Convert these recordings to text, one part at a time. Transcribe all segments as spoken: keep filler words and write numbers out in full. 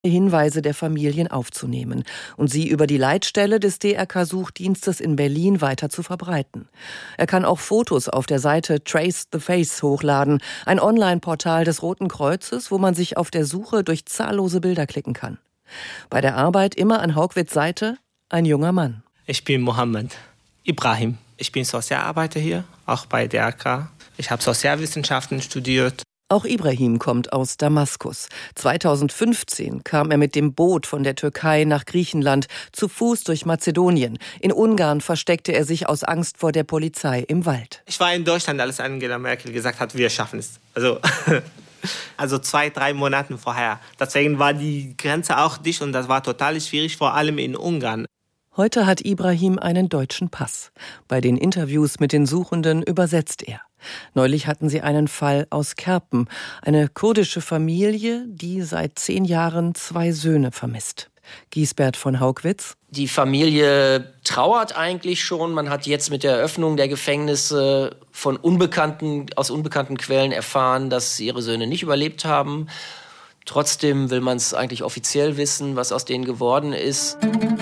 Hinweise der Familien aufzunehmen und sie über die Leitstelle des D R K-Suchdienstes in Berlin weiter zu verbreiten. Er kann auch Fotos auf der Seite Trace the Face hochladen, ein Online-Portal des Roten Kreuzes, wo man sich auf der Suche durch zahllose Bilder klicken kann. Bei der Arbeit immer an Haugwitz' Seite ein junger Mann. Ich bin Mohammed Ibrahim. Ich bin Sozialarbeiter hier, auch bei D R K. Ich habe Sozialwissenschaften studiert. Auch Ibrahim kommt aus Damaskus. zweitausendfünfzehn kam er mit dem Boot von der Türkei nach Griechenland, zu Fuß durch Mazedonien. In Ungarn versteckte er sich aus Angst vor der Polizei im Wald. Ich war in Deutschland, als Angela Merkel gesagt hat, wir schaffen es. Also, also zwei, drei Monate vorher. Deswegen war die Grenze auch dicht und das war total schwierig, vor allem in Ungarn. Heute hat Ibrahim einen deutschen Pass. Bei den Interviews mit den Suchenden übersetzt er. Neulich hatten sie einen Fall aus Kerpen, eine kurdische Familie, die seit zehn Jahren zwei Söhne vermisst. Giesbert von Haugwitz. Die Familie trauert eigentlich schon. Man hat jetzt mit der Eröffnung der Gefängnisse von unbekannten, aus unbekannten Quellen erfahren, dass ihre Söhne nicht überlebt haben. Trotzdem will man es eigentlich offiziell wissen, was aus denen geworden ist.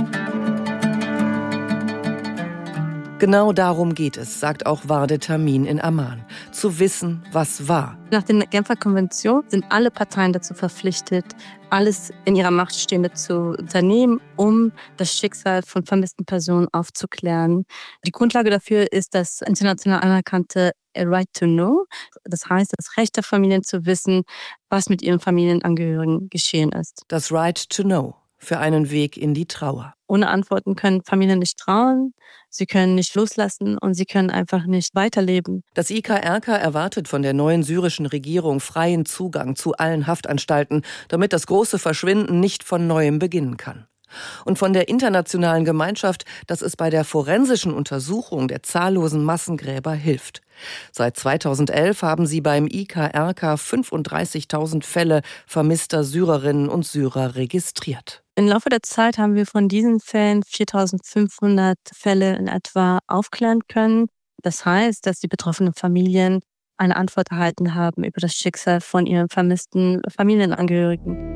Genau darum geht es, sagt auch Warde Tamin in Amman. Zu wissen, was war. Nach der Genfer Konvention sind alle Parteien dazu verpflichtet, alles in ihrer Macht Stehende zu unternehmen, um das Schicksal von vermissten Personen aufzuklären. Die Grundlage dafür ist das international anerkannte A Right to Know. Das heißt, das Recht der Familien zu wissen, was mit ihren Familienangehörigen geschehen ist. Das Right to Know. Für einen Weg in die Trauer. Ohne Antworten können Familien nicht trauen, sie können nicht loslassen und sie können einfach nicht weiterleben. Das I K R K erwartet von der neuen syrischen Regierung freien Zugang zu allen Haftanstalten, damit das große Verschwinden nicht von neuem beginnen kann. Und von der internationalen Gemeinschaft, dass es bei der forensischen Untersuchung der zahllosen Massengräber hilft. Seit zweitausendelf haben sie beim I K R K fünfunddreißigtausend Fälle vermisster Syrerinnen und Syrer registriert. Im Laufe der Zeit haben wir von diesen Fällen viertausendfünfhundert Fälle in etwa aufklären können. Das heißt, dass die betroffenen Familien eine Antwort erhalten haben über das Schicksal von ihren vermissten Familienangehörigen.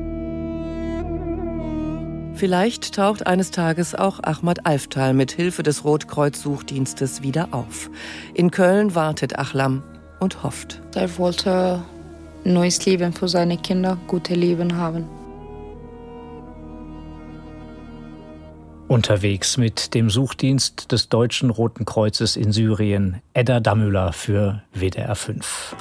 Vielleicht taucht eines Tages auch Ahmad Alftal mit Hilfe des Rotkreuz-Suchdienstes wieder auf. In Köln wartet Achlam und hofft. Er wollte ein neues Leben für seine Kinder, gute Leben haben. Unterwegs mit dem Suchdienst des Deutschen Roten Kreuzes in Syrien, Edda Damüller für W D R fünf.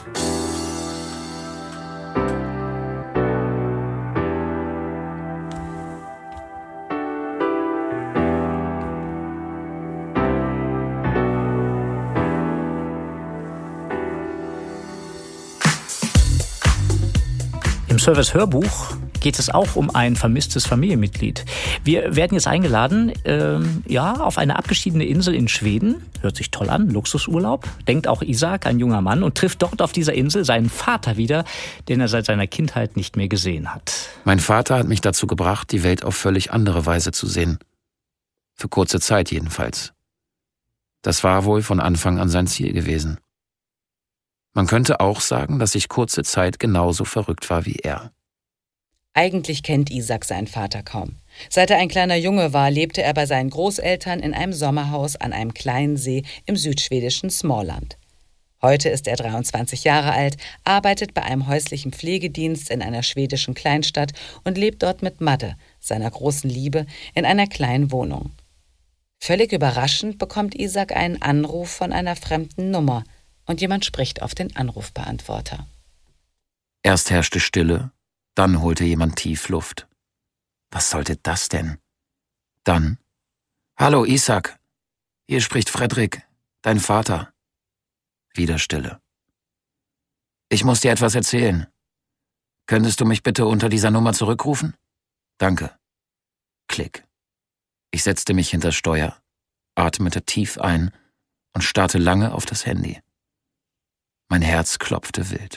Im Service Hörbuch geht es auch um ein vermisstes Familienmitglied. Wir werden jetzt eingeladen, ähm, ja, auf eine abgeschiedene Insel in Schweden. Hört sich toll an, Luxusurlaub. Denkt auch Isaac, ein junger Mann, und trifft dort auf dieser Insel seinen Vater wieder, den er seit seiner Kindheit nicht mehr gesehen hat. Mein Vater hat mich dazu gebracht, die Welt auf völlig andere Weise zu sehen. Für kurze Zeit jedenfalls. Das war wohl von Anfang an sein Ziel gewesen. Man könnte auch sagen, dass ich kurze Zeit genauso verrückt war wie er. Eigentlich kennt Isaac seinen Vater kaum. Seit er ein kleiner Junge war, lebte er bei seinen Großeltern in einem Sommerhaus an einem kleinen See im südschwedischen Småland. Heute ist er dreiundzwanzig Jahre alt, arbeitet bei einem häuslichen Pflegedienst in einer schwedischen Kleinstadt und lebt dort mit Madde, seiner großen Liebe, in einer kleinen Wohnung. Völlig überraschend bekommt Isaac einen Anruf von einer fremden Nummer und jemand spricht auf den Anrufbeantworter. Erst herrschte Stille. Dann holte jemand tief Luft. Was sollte das denn? Dann: »Hallo, Isaac. Hier spricht Frederik, dein Vater.« Wieder Stille. »Ich muss dir etwas erzählen. Könntest du mich bitte unter dieser Nummer zurückrufen? Danke.« Klick. Ich setzte mich hinter Steuer, atmete tief ein und starrte lange auf das Handy. Mein Herz klopfte wild.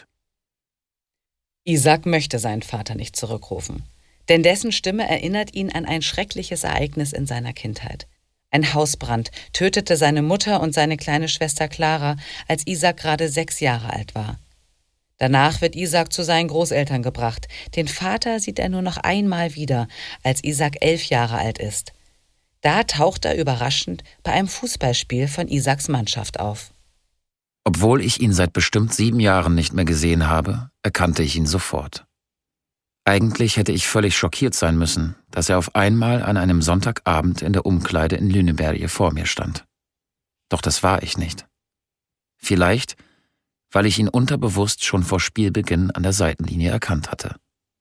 Isaac möchte seinen Vater nicht zurückrufen, denn dessen Stimme erinnert ihn an ein schreckliches Ereignis in seiner Kindheit. Ein Hausbrand tötete seine Mutter und seine kleine Schwester Clara, als Isaac gerade sechs Jahre alt war. Danach wird Isaac zu seinen Großeltern gebracht. Den Vater sieht er nur noch einmal wieder, als Isaac elf Jahre alt ist. Da taucht er überraschend bei einem Fußballspiel von Isaacs Mannschaft auf. Obwohl ich ihn seit bestimmt sieben Jahren nicht mehr gesehen habe, erkannte ich ihn sofort. Eigentlich hätte ich völlig schockiert sein müssen, dass er auf einmal an einem Sonntagabend in der Umkleide in Lüneberg vor mir stand. Doch das war ich nicht. Vielleicht, weil ich ihn unterbewusst schon vor Spielbeginn an der Seitenlinie erkannt hatte.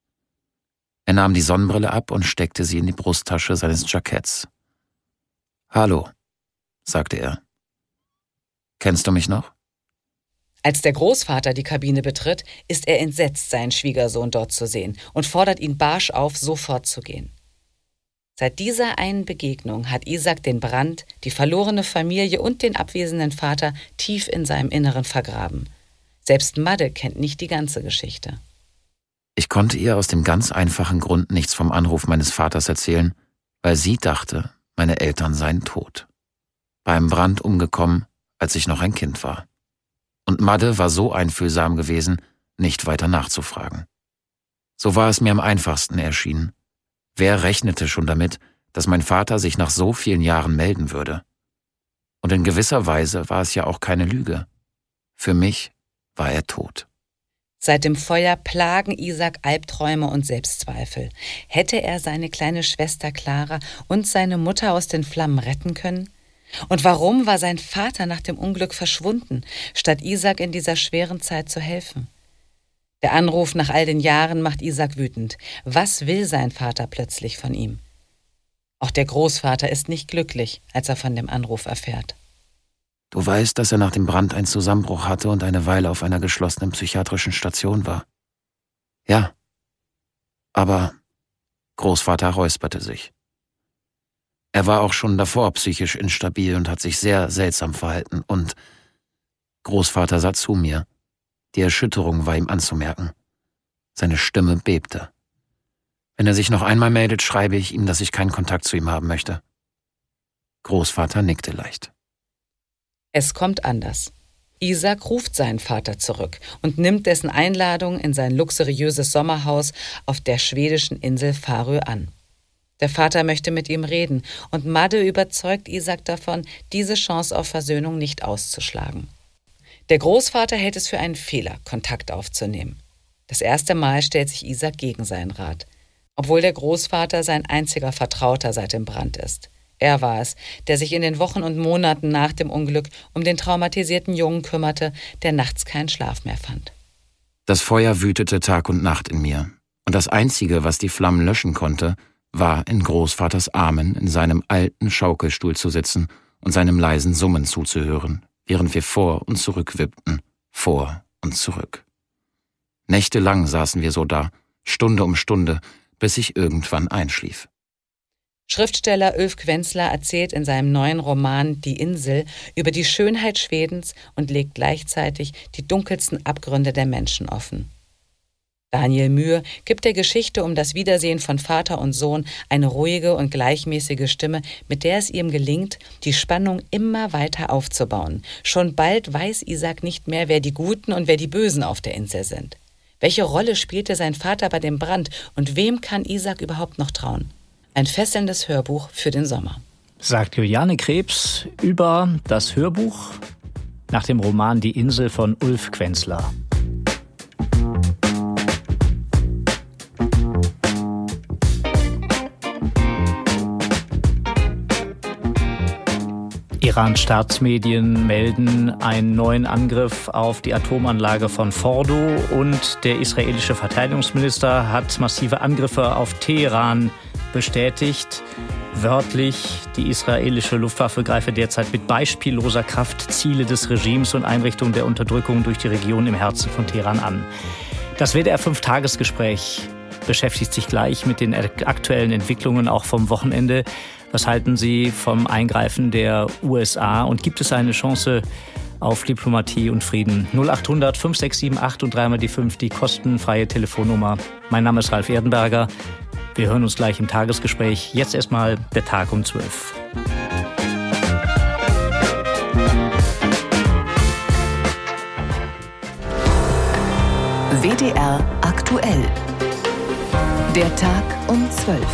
Er nahm die Sonnenbrille ab und steckte sie in die Brusttasche seines Jacketts. »Hallo«, sagte er. »Kennst du mich noch?« Als der Großvater die Kabine betritt, ist er entsetzt, seinen Schwiegersohn dort zu sehen und fordert ihn barsch auf, sofort zu gehen. Seit dieser einen Begegnung hat Isaac den Brand, die verlorene Familie und den abwesenden Vater tief in seinem Inneren vergraben. Selbst Madde kennt nicht die ganze Geschichte. Ich konnte ihr aus dem ganz einfachen Grund nichts vom Anruf meines Vaters erzählen, weil sie dachte, meine Eltern seien tot. Beim Brand umgekommen, als ich noch ein Kind war. Und Madde war so einfühlsam gewesen, nicht weiter nachzufragen. So war es mir am einfachsten erschienen. Wer rechnete schon damit, dass mein Vater sich nach so vielen Jahren melden würde? Und in gewisser Weise war es ja auch keine Lüge. Für mich war er tot. Seit dem Feuer plagen Isaac Albträume und Selbstzweifel. Hätte er seine kleine Schwester Clara und seine Mutter aus den Flammen retten können? Und warum war sein Vater nach dem Unglück verschwunden, statt Isaac in dieser schweren Zeit zu helfen? Der Anruf nach all den Jahren macht Isaac wütend. Was will sein Vater plötzlich von ihm? Auch der Großvater ist nicht glücklich, als er von dem Anruf erfährt. Du weißt, dass er nach dem Brand einen Zusammenbruch hatte und eine Weile auf einer geschlossenen psychiatrischen Station war. Ja, aber Großvater räusperte sich. Er war auch schon davor psychisch instabil und hat sich sehr seltsam verhalten und Großvater sah zu mir. Die Erschütterung war ihm anzumerken. Seine Stimme bebte. Wenn er sich noch einmal meldet, schreibe ich ihm, dass ich keinen Kontakt zu ihm haben möchte. Großvater nickte leicht. Es kommt anders. Isaac ruft seinen Vater zurück und nimmt dessen Einladung in sein luxuriöses Sommerhaus auf der schwedischen Insel Färö an. Der Vater möchte mit ihm reden und Madde überzeugt Isaac davon, diese Chance auf Versöhnung nicht auszuschlagen. Der Großvater hält es für einen Fehler, Kontakt aufzunehmen. Das erste Mal stellt sich Isaac gegen seinen Rat, obwohl der Großvater sein einziger Vertrauter seit dem Brand ist. Er war es, der sich in den Wochen und Monaten nach dem Unglück um den traumatisierten Jungen kümmerte, der nachts keinen Schlaf mehr fand. Das Feuer wütete Tag und Nacht in mir. Und das Einzige, was die Flammen löschen konnte, war, in Großvaters Armen in seinem alten Schaukelstuhl zu sitzen und seinem leisen Summen zuzuhören, während wir vor und zurück wippten, vor und zurück. Nächtelang saßen wir so da, Stunde um Stunde, bis ich irgendwann einschlief. Schriftsteller Ulf Quenzler erzählt in seinem neuen Roman »Die Insel« über die Schönheit Schwedens und legt gleichzeitig die dunkelsten Abgründe der Menschen offen. Daniel Mühe gibt der Geschichte um das Wiedersehen von Vater und Sohn eine ruhige und gleichmäßige Stimme, mit der es ihm gelingt, die Spannung immer weiter aufzubauen. Schon bald weiß Isaac nicht mehr, wer die Guten und wer die Bösen auf der Insel sind. Welche Rolle spielte sein Vater bei dem Brand und wem kann Isaac überhaupt noch trauen? Ein fesselndes Hörbuch für den Sommer. Sagt Juliane Krebs über das Hörbuch nach dem Roman »Die Insel« von Ulf Quenzler. Irans Staatsmedien melden einen neuen Angriff auf die Atomanlage von Fordo und der israelische Verteidigungsminister hat massive Angriffe auf Teheran bestätigt. Wörtlich, die israelische Luftwaffe greife derzeit mit beispielloser Kraft Ziele des Regimes und Einrichtungen der Unterdrückung durch die Region im Herzen von Teheran an. Das W D R fünf Tagesgespräch beschäftigt sich gleich mit den aktuellen Entwicklungen auch vom Wochenende. Was halten Sie vom Eingreifen der U S A und gibt es eine Chance auf Diplomatie und Frieden? null acht hundert fünf sechs sieben acht und dreimal die fünf, die kostenfreie Telefonnummer. Mein Name ist Ralf Erdenberger. Wir hören uns gleich im Tagesgespräch. Jetzt erstmal der Tag um zwölf. W D R aktuell. Der Tag um zwölf.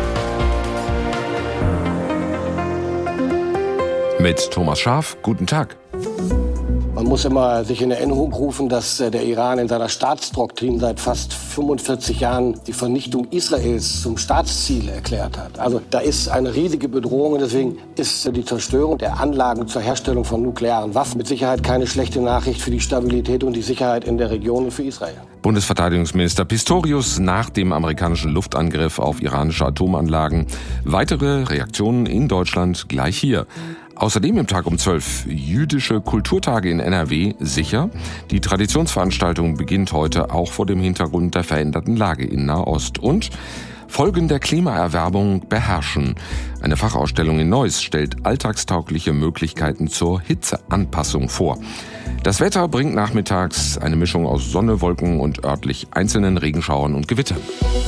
Mit Thomas Scharf, guten Tag. Man muss immer sich in Erinnerung rufen, dass der Iran in seiner Staatsdoktrin seit fast fünfundvierzig Jahren die Vernichtung Israels zum Staatsziel erklärt hat. Also da ist eine riesige Bedrohung und deswegen ist die Zerstörung der Anlagen zur Herstellung von nuklearen Waffen mit Sicherheit keine schlechte Nachricht für die Stabilität und die Sicherheit in der Region und für Israel. Bundesverteidigungsminister Pistorius nach dem amerikanischen Luftangriff auf iranische Atomanlagen. Weitere Reaktionen in Deutschland gleich hier. Außerdem im Tag um zwölf jüdische Kulturtage in N R W sicher. Die Traditionsveranstaltung beginnt heute auch vor dem Hintergrund der veränderten Lage in Nahost. Und Folgen der Klimaerwärmung beherrschen. Eine Fachausstellung in Neuss stellt alltagstaugliche Möglichkeiten zur Hitzeanpassung vor. Das Wetter bringt nachmittags eine Mischung aus Sonne, Wolken und örtlich einzelnen Regenschauern und Gewittern.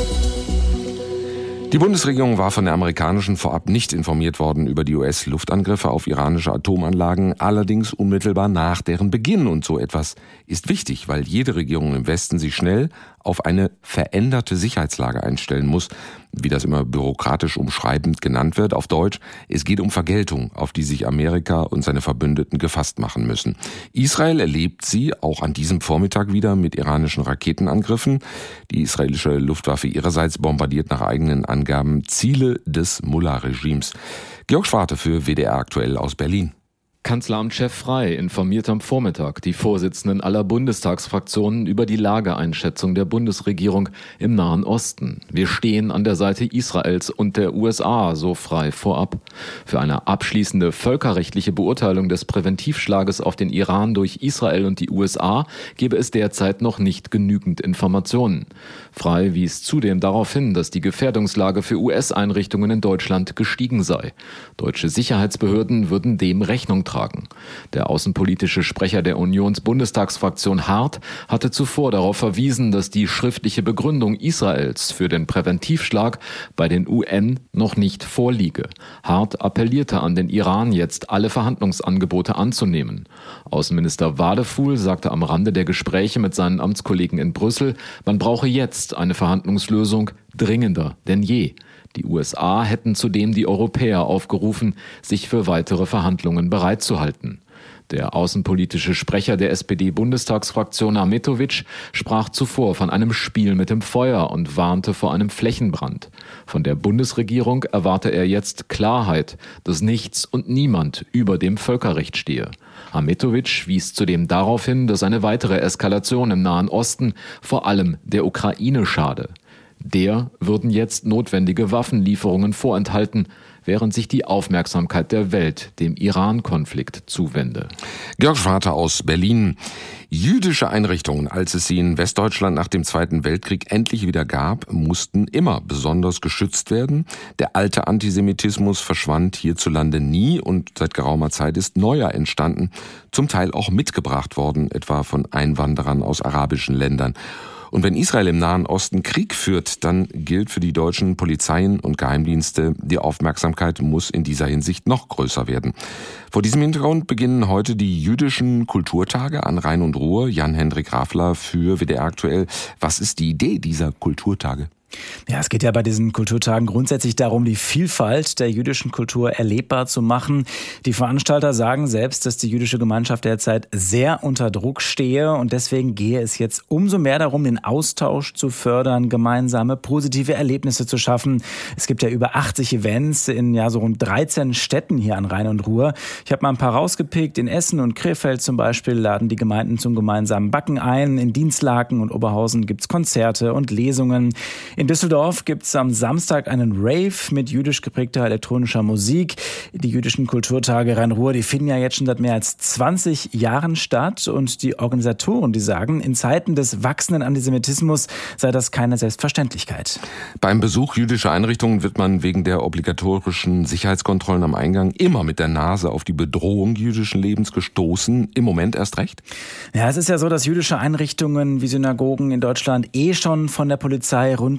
Die Bundesregierung war von der amerikanischen vorab nicht informiert worden über die U S-Luftangriffe auf iranische Atomanlagen, allerdings unmittelbar nach deren Beginn. Und so etwas ist wichtig, weil jede Regierung im Westen sich schnell auf eine veränderte Sicherheitslage einstellen muss, wie das immer bürokratisch umschreibend genannt wird. Auf Deutsch, es geht um Vergeltung, auf die sich Amerika und seine Verbündeten gefasst machen müssen. Israel erlebt sie auch an diesem Vormittag wieder mit iranischen Raketenangriffen. Die israelische Luftwaffe ihrerseits bombardiert nach eigenen Angaben Ziele des Mullah-Regimes. Georg Schwarte für W D R aktuell aus Berlin. Kanzleramtschef Frey informiert am Vormittag die Vorsitzenden aller Bundestagsfraktionen über die Lageeinschätzung der Bundesregierung im Nahen Osten. Wir stehen an der Seite Israels und der U S A, so Frey vorab. Für eine abschließende völkerrechtliche Beurteilung des Präventivschlages auf den Iran durch Israel und die U S A gebe es derzeit noch nicht genügend Informationen. Frey wies zudem darauf hin, dass die Gefährdungslage für U S-Einrichtungen in Deutschland gestiegen sei. Deutsche Sicherheitsbehörden würden dem Rechnung tragen. Der außenpolitische Sprecher der Unions-Bundestagsfraktion Hart hatte zuvor darauf verwiesen, dass die schriftliche Begründung Israels für den Präventivschlag bei den U N noch nicht vorliege. Hart appellierte an den Iran, jetzt alle Verhandlungsangebote anzunehmen. Außenminister Wadefuhl sagte am Rande der Gespräche mit seinen Amtskollegen in Brüssel, man brauche jetzt eine Verhandlungslösung dringender denn je. Die U S A hätten zudem die Europäer aufgerufen, sich für weitere Verhandlungen bereitzuhalten. Der außenpolitische Sprecher der S P D-Bundestagsfraktion Ahmetovic sprach zuvor von einem Spiel mit dem Feuer und warnte vor einem Flächenbrand. Von der Bundesregierung erwarte er jetzt Klarheit, dass nichts und niemand über dem Völkerrecht stehe. Ahmetovic wies zudem darauf hin, dass eine weitere Eskalation im Nahen Osten vor allem der Ukraine schade. Der würden jetzt notwendige Waffenlieferungen vorenthalten, während sich die Aufmerksamkeit der Welt dem Iran-Konflikt zuwende. Georg Schwarte aus Berlin. Jüdische Einrichtungen, als es sie in Westdeutschland nach dem Zweiten Weltkrieg endlich wieder gab, mussten immer besonders geschützt werden. Der alte Antisemitismus verschwand hierzulande nie und seit geraumer Zeit ist neuer entstanden, zum Teil auch mitgebracht worden, etwa von Einwanderern aus arabischen Ländern. Und wenn Israel im Nahen Osten Krieg führt, dann gilt für die deutschen Polizeien und Geheimdienste, die Aufmerksamkeit muss in dieser Hinsicht noch größer werden. Vor diesem Hintergrund beginnen heute die jüdischen Kulturtage an Rhein und Ruhr. Jan-Hendrik Rafler für W D R aktuell. Was ist die Idee dieser Kulturtage? Ja, es geht ja bei diesen Kulturtagen grundsätzlich darum, die Vielfalt der jüdischen Kultur erlebbar zu machen. Die Veranstalter sagen selbst, dass die jüdische Gemeinschaft derzeit sehr unter Druck stehe und deswegen gehe es jetzt umso mehr darum, den Austausch zu fördern, gemeinsame positive Erlebnisse zu schaffen. Es gibt ja über achtzig Events in ja so rund dreizehn Städten hier an Rhein und Ruhr. Ich habe mal ein paar rausgepickt. In Essen und Krefeld zum Beispiel laden die Gemeinden zum gemeinsamen Backen ein. In Dienstlaken und Oberhausen gibt's Konzerte und Lesungen. In Düsseldorf gibt es am Samstag einen Rave mit jüdisch geprägter elektronischer Musik. Die jüdischen Kulturtage Rhein-Ruhr, die finden ja jetzt schon seit mehr als zwanzig Jahren statt. Und die Organisatoren, die sagen, in Zeiten des wachsenden Antisemitismus sei das keine Selbstverständlichkeit. Beim Besuch jüdischer Einrichtungen wird man wegen der obligatorischen Sicherheitskontrollen am Eingang immer mit der Nase auf die Bedrohung jüdischen Lebens gestoßen. Im Moment erst recht? Ja, es ist ja so, dass jüdische Einrichtungen wie Synagogen in Deutschland eh schon von der Polizei rund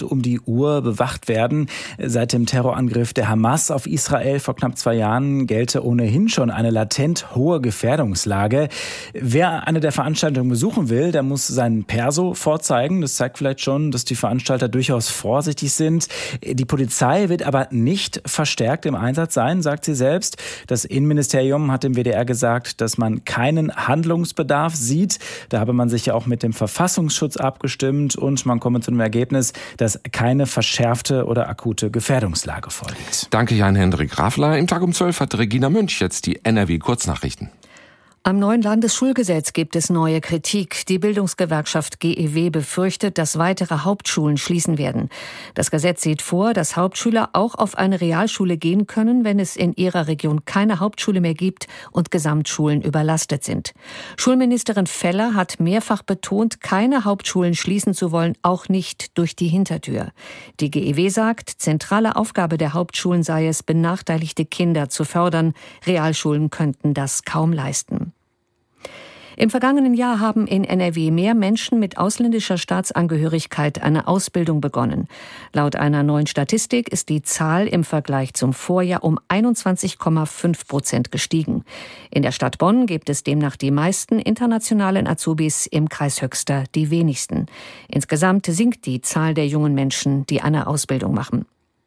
um die Uhr bewacht werden. Seit dem Terrorangriff der Hamas auf Israel vor knapp zwei Jahren gelte ohnehin schon eine latent hohe Gefährdungslage. Wer eine der Veranstaltungen besuchen will, der muss seinen Perso vorzeigen. Das zeigt vielleicht schon, dass die Veranstalter durchaus vorsichtig sind. Die Polizei wird aber nicht verstärkt im Einsatz sein, sagt sie selbst. Das Innenministerium hat dem W D R gesagt, dass man keinen Handlungsbedarf sieht. Da habe man sich ja auch mit dem Verfassungsschutz abgestimmt und man komme zu dem Ergebnis, dass keine verschärfte oder akute Gefährdungslage vorliegt. Danke, Jan-Hendrik Raffler. Im Tag um zwölf hat Regina Münch jetzt die N R W-Kurznachrichten. Am neuen Landesschulgesetz gibt es neue Kritik. Die Bildungsgewerkschaft G E W befürchtet, dass weitere Hauptschulen schließen werden. Das Gesetz sieht vor, dass Hauptschüler auch auf eine Realschule gehen können, wenn es in ihrer Region keine Hauptschule mehr gibt und Gesamtschulen überlastet sind. Schulministerin Feller hat mehrfach betont, keine Hauptschulen schließen zu wollen, auch nicht durch die Hintertür. Die G E W sagt, zentrale Aufgabe der Hauptschulen sei es, benachteiligte Kinder zu fördern. Realschulen könnten das kaum leisten. Im vergangenen Jahr haben in N R W mehr Menschen mit ausländischer Staatsangehörigkeit eine Ausbildung begonnen. Laut einer neuen Statistik ist die Zahl im Vergleich zum Vorjahr um einundzwanzig Komma fünf Prozent gestiegen. In der Stadt Bonn gibt es demnach die meisten internationalen Azubis, im Kreis Höxter die wenigsten. Insgesamt sinkt die Zahl der jungen Menschen, die eine Ausbildung machen.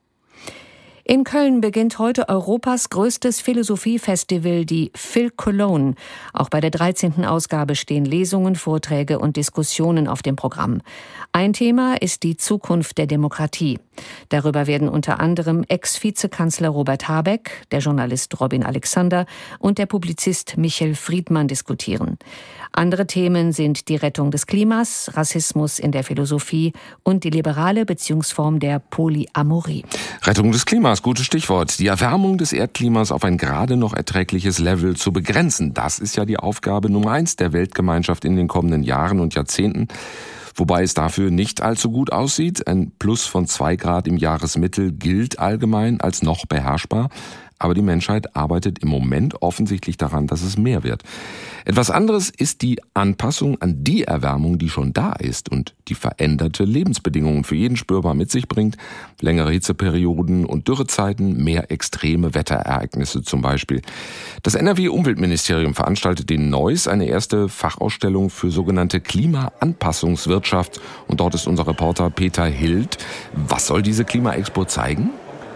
In Köln beginnt heute Europas größtes Philosophiefestival, die Phil Cologne. Auch bei der dreizehnten Ausgabe stehen Lesungen, Vorträge und Diskussionen auf dem Programm. Ein Thema ist die Zukunft der Demokratie. Darüber werden unter anderem Ex-Vizekanzler Robert Habeck, der Journalist Robin Alexander und der Publizist Michel Friedmann diskutieren. Andere Themen sind die Rettung des Klimas, Rassismus in der Philosophie und die liberale Beziehungsform der Polyamorie. Rettung des Klimas, gutes Stichwort. Die Erwärmung des Erdklimas auf ein gerade noch erträgliches Level zu begrenzen. Das ist ja die Aufgabe Nummer eins der Weltgemeinschaft in den kommenden Jahren und Jahrzehnten. Wobei es dafür nicht allzu gut aussieht. Ein Plus von zwei Grad im Jahresmittel gilt allgemein als noch beherrschbar. Aber die Menschheit arbeitet im Moment offensichtlich daran, dass es mehr wird. Etwas anderes ist die Anpassung an die Erwärmung, die schon da ist und die veränderte Lebensbedingungen für jeden spürbar mit sich bringt. Längere Hitzeperioden und Dürrezeiten, mehr extreme Wetterereignisse zum Beispiel. Das N R W-Umweltministerium veranstaltet in Neuss eine erste Fachausstellung für sogenannte Klimaanpassungswirtschaft. Und dort ist unser Reporter Peter Hild. Was soll diese Klimaexpo zeigen?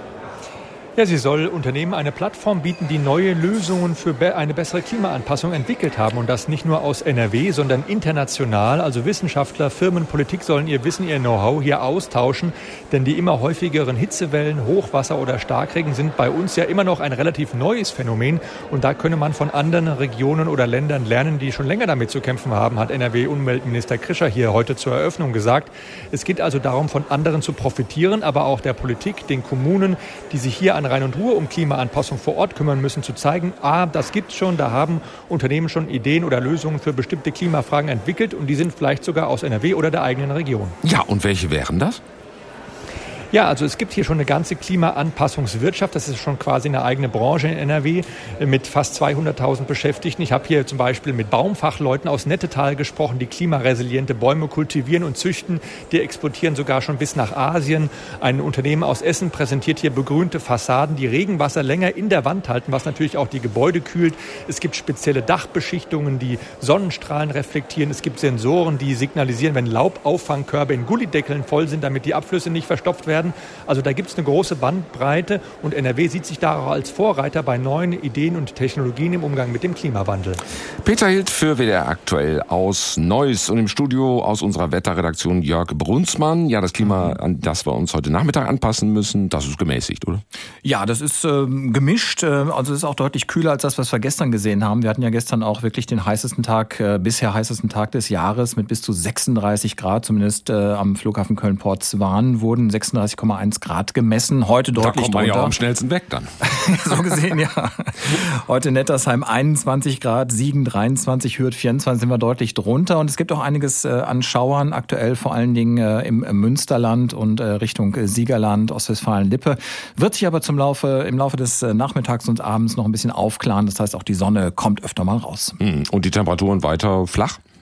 Ja, sie soll Unternehmen eine Plattform bieten, die neue Lösungen für eine bessere Klimaanpassung entwickelt haben. Und das nicht nur aus N R W, sondern international. Also Wissenschaftler, Firmen, Politik sollen ihr Wissen, ihr Know-how hier austauschen. Denn die immer häufigeren Hitzewellen, Hochwasser oder Starkregen sind bei uns ja immer noch ein relativ neues Phänomen. Und da könne man von anderen Regionen oder Ländern lernen, die schon länger damit zu kämpfen haben, hat N R W-Umweltminister Krischer hier heute zur Eröffnung gesagt. Es geht also darum, von anderen zu profitieren, aber auch der Politik, den Kommunen, die sich hier an Rhein und Ruhr um Klimaanpassung vor Ort kümmern müssen, zu zeigen, ah, das gibt's schon, da haben Unternehmen schon Ideen oder Lösungen für bestimmte Klimafragen entwickelt und die sind vielleicht sogar aus N R W oder der eigenen Region. Ja, und welche wären das? Ja, also es gibt hier schon eine ganze Klimaanpassungswirtschaft. Das ist schon quasi eine eigene Branche in N R W mit fast zweihunderttausend Beschäftigten. Ich habe hier zum Beispiel mit Baumfachleuten aus Nettetal gesprochen, die klimaresiliente Bäume kultivieren und züchten. Die exportieren sogar schon bis nach Asien. Ein Unternehmen aus Essen präsentiert hier begrünte Fassaden, die Regenwasser länger in der Wand halten, was natürlich auch die Gebäude kühlt. Es gibt spezielle Dachbeschichtungen, die Sonnenstrahlen reflektieren. Es gibt Sensoren, die signalisieren, wenn Laubauffangkörbe in Gullideckeln voll sind, damit die Abflüsse nicht verstopft werden. Also da gibt es eine große Bandbreite und N R W sieht sich da auch als Vorreiter bei neuen Ideen und Technologien im Umgang mit dem Klimawandel. Peter Hild für W D R aktuell aus Neuss und im Studio aus unserer Wetterredaktion Jörg Brunsmann. Ja, das Klima, an das wir uns heute Nachmittag anpassen müssen, das ist gemäßigt, oder? Ja, das ist äh, gemischt. Also es ist auch deutlich kühler als das, was wir gestern gesehen haben. Wir hatten ja gestern auch wirklich den heißesten Tag, äh, bisher heißesten Tag des Jahres mit bis zu sechsunddreißig Grad, zumindest äh, am Flughafen Köln-Portswahn wurden sechsunddreißig Komma eins Grad gemessen. Heute deutlich drunter. Da kommt man drunter. Ja am schnellsten weg dann. So gesehen, ja. Heute Nettersheim einundzwanzig Grad, Siegen dreiundzwanzig, Hürth vierundzwanzig, sind wir deutlich drunter. Und es gibt auch einiges äh, an Schauern, aktuell vor allen Dingen äh, im, im Münsterland und äh, Richtung äh, Siegerland, Ostwestfalen-Lippe. Wird sich aber zum Laufe, im Laufe des äh, Nachmittags und abends noch ein bisschen aufklaren. Das heißt, auch die Sonne kommt öfter mal raus. Und die Temperaturen weiter flach?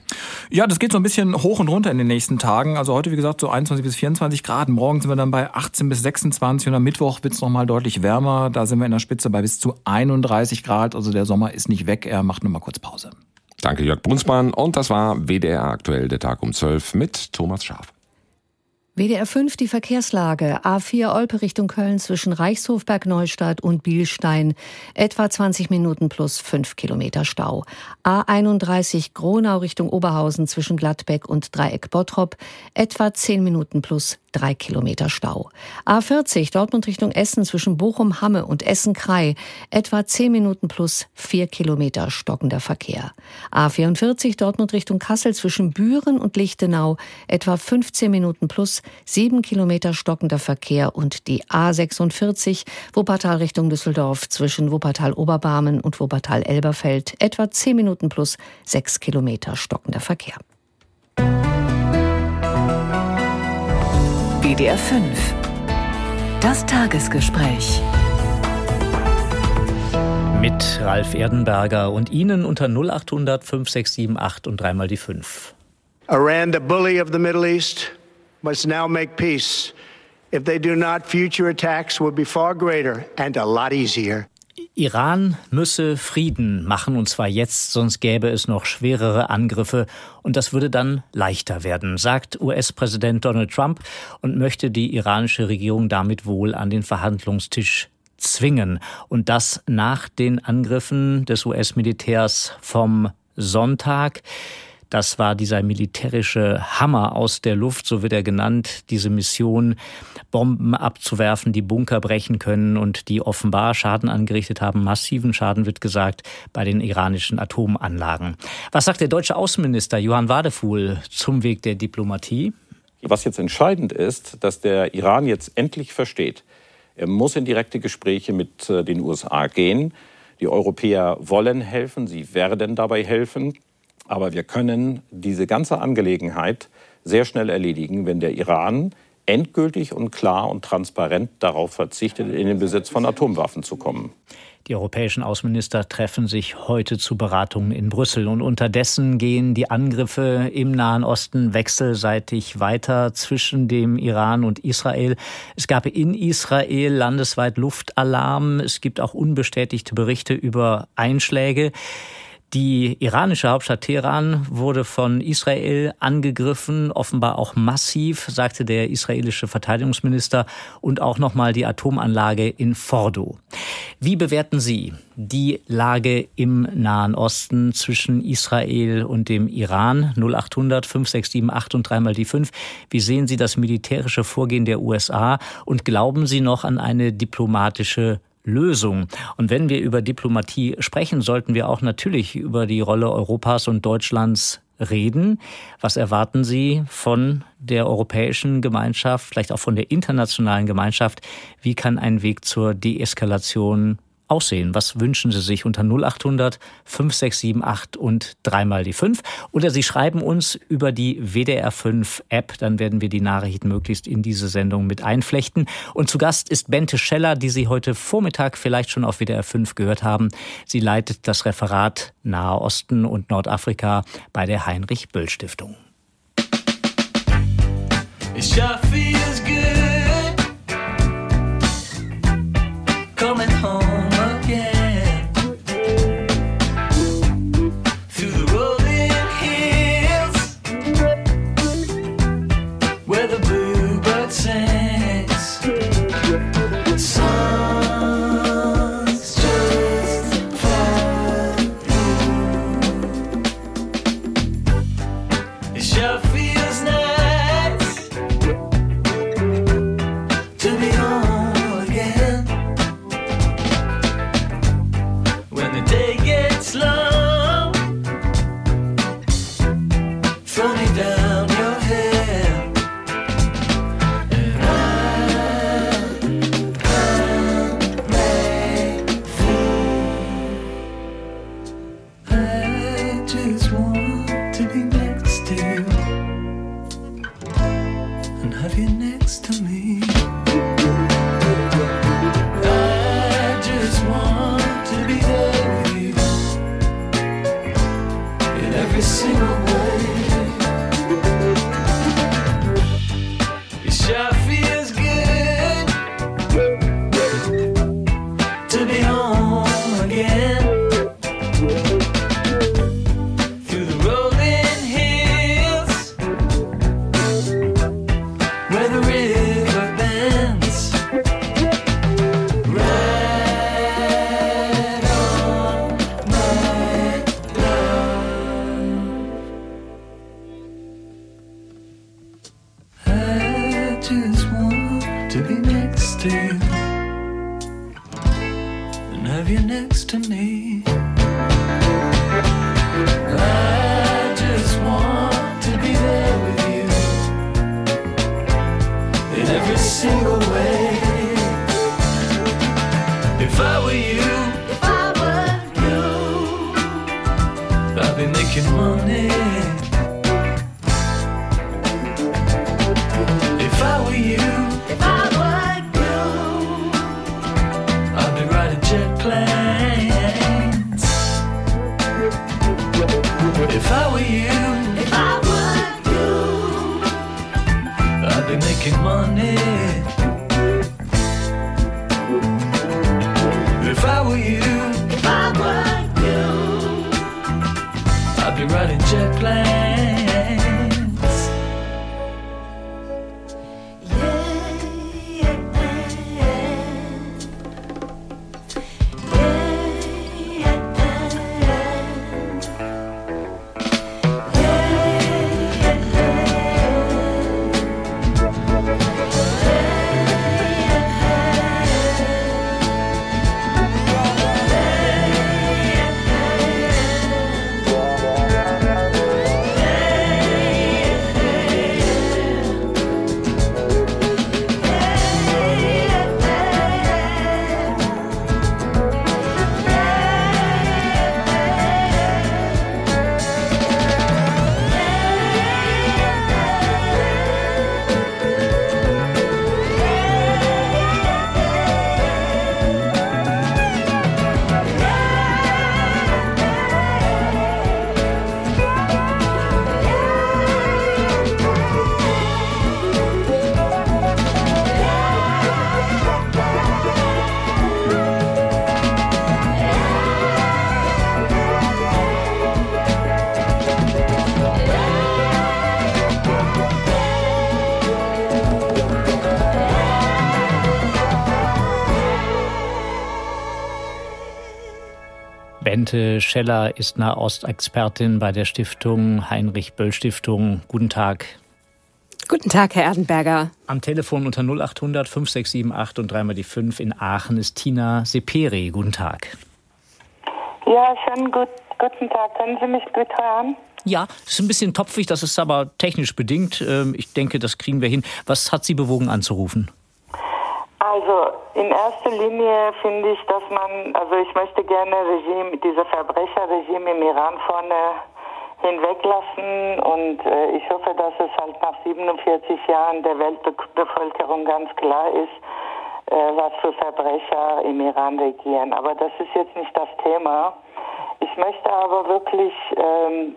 Ja, das geht so ein bisschen hoch und runter in den nächsten Tagen. Also heute, wie gesagt, so einundzwanzig bis vierundzwanzig Grad. Morgen sind wir dann bei achtzehn bis sechsundzwanzig und am Mittwoch wird es nochmal deutlich wärmer. Da sind wir in der Spitze bei bis zu einunddreißig Grad. Also der Sommer ist nicht weg, er macht nur mal kurz Pause. Danke, Jörg Brunsmann. Und das war W D R aktuell, der Tag um zwölf mit Thomas Scharf. W D R fünf, die Verkehrslage. A vier Olpe Richtung Köln zwischen Reichshofberg Neustadt und Bielstein. Etwa zwanzig Minuten plus fünf Kilometer Stau. A einunddreißig Gronau Richtung Oberhausen zwischen Gladbeck und Dreieck Bottrop. Etwa zehn Minuten plus drei Kilometer Stau. A vierzig Dortmund Richtung Essen zwischen Bochum-Hamme und Essen-Krei. Etwa zehn Minuten plus vier Kilometer stockender Verkehr. A vierundvierzig Dortmund Richtung Kassel zwischen Büren und Lichtenau. Etwa fünfzehn Minuten plus sieben Kilometer stockender Verkehr. Und die A sechsundvierzig Wuppertal Richtung Düsseldorf zwischen Wuppertal-Oberbarmen und Wuppertal-Elberfeld. Etwa zehn Minuten plus sechs Kilometer stockender Verkehr. W D R fünf. Das Tagesgespräch. Mit Ralf Erdenberger und Ihnen unter null acht hundert fünf sechs sieben acht und dreimal die fünf. Iran, the bully of the Middle East, must now make peace. If they do not, future attacks will be far greater and a lot easier. Iran müsse Frieden machen, und zwar jetzt, sonst gäbe es noch schwerere Angriffe und das würde dann leichter werden, sagt U S-Präsident Donald Trump und möchte die iranische Regierung damit wohl an den Verhandlungstisch zwingen. Und das nach den Angriffen des U S-Militärs vom Sonntag. Das war dieser militärische Hammer aus der Luft, so wird er genannt, diese Mission, Bomben abzuwerfen, die Bunker brechen können und die offenbar Schaden angerichtet haben, massiven Schaden wird gesagt, bei den iranischen Atomanlagen. Was sagt der deutsche Außenminister Johann Wadefuhl zum Weg der Diplomatie? Was jetzt entscheidend ist, dass der Iran jetzt endlich versteht, er muss in direkte Gespräche mit den U S A gehen. Die Europäer wollen helfen, sie werden dabei helfen. Aber wir können diese ganze Angelegenheit sehr schnell erledigen, wenn der Iran endgültig und klar und transparent darauf verzichtet, in den Besitz von Atomwaffen zu kommen. Die europäischen Außenminister treffen sich heute zu Beratungen in Brüssel. Und unterdessen gehen die Angriffe im Nahen Osten wechselseitig weiter zwischen dem Iran und Israel. Es gab in Israel landesweit Luftalarm. Es gibt auch unbestätigte Berichte über Einschläge. Die iranische Hauptstadt Teheran wurde von Israel angegriffen, offenbar auch massiv, sagte der israelische Verteidigungsminister, und auch nochmal die Atomanlage in Fordo. Wie bewerten Sie die Lage im Nahen Osten zwischen Israel und dem Iran? null acht hundert fünf sechs sieben acht und dreimal die fünf. Wie sehen Sie das militärische Vorgehen der U S A und glauben Sie noch an eine diplomatische Lösung? Und wenn wir über Diplomatie sprechen, sollten wir auch natürlich über die Rolle Europas und Deutschlands reden. Was erwarten Sie von der europäischen Gemeinschaft, vielleicht auch von der internationalen Gemeinschaft? Wie kann ein Weg zur Deeskalation aussehen? Was wünschen Sie sich unter null acht hundert fünf sechs sieben acht und dreimal die fünf? Oder Sie schreiben uns über die W D R fünf App, dann werden wir die Nachrichten möglichst in diese Sendung mit einflechten. Und zu Gast ist Bente Scheller, die Sie heute Vormittag vielleicht schon auf W D R fünf gehört haben. Sie leitet das Referat Nahe Osten und Nordafrika bei der Heinrich-Böll-Stiftung. It sure feels good coming home. to you and have you next to me. I just want to be there with you in every single way. If I were you, if I were you, I'd be making money. If I were you, if I were you, I'd be riding jet planes. If I were you, if I were you, I'd be making money. If I were you, if I were you, I'd be riding jet planes. Bente Scheller ist Nahostexpertin bei der Stiftung Heinrich-Böll-Stiftung. Guten Tag. Guten Tag, Herr Erdenberger. Am Telefon unter null achthundert fünf sechs sieben acht und dreimal die fünf in Aachen ist Tina Seperi. Guten Tag. Ja, schönen gut, guten Tag. Können Sie mich gut hören? Ja, es ist ein bisschen topfig, das ist aber technisch bedingt. Ich denke, das kriegen wir hin. Was hat Sie bewogen anzurufen? Also in erster Linie finde ich, dass man, also ich möchte gerne Regime, diese Verbrecherregime im Iran vorne hinweglassen und äh, ich hoffe, dass es halt nach siebenundvierzig Jahren der Weltbevölkerung ganz klar ist, äh, was für Verbrecher im Iran regieren. Aber das ist jetzt nicht das Thema. Ich möchte aber wirklich ähm,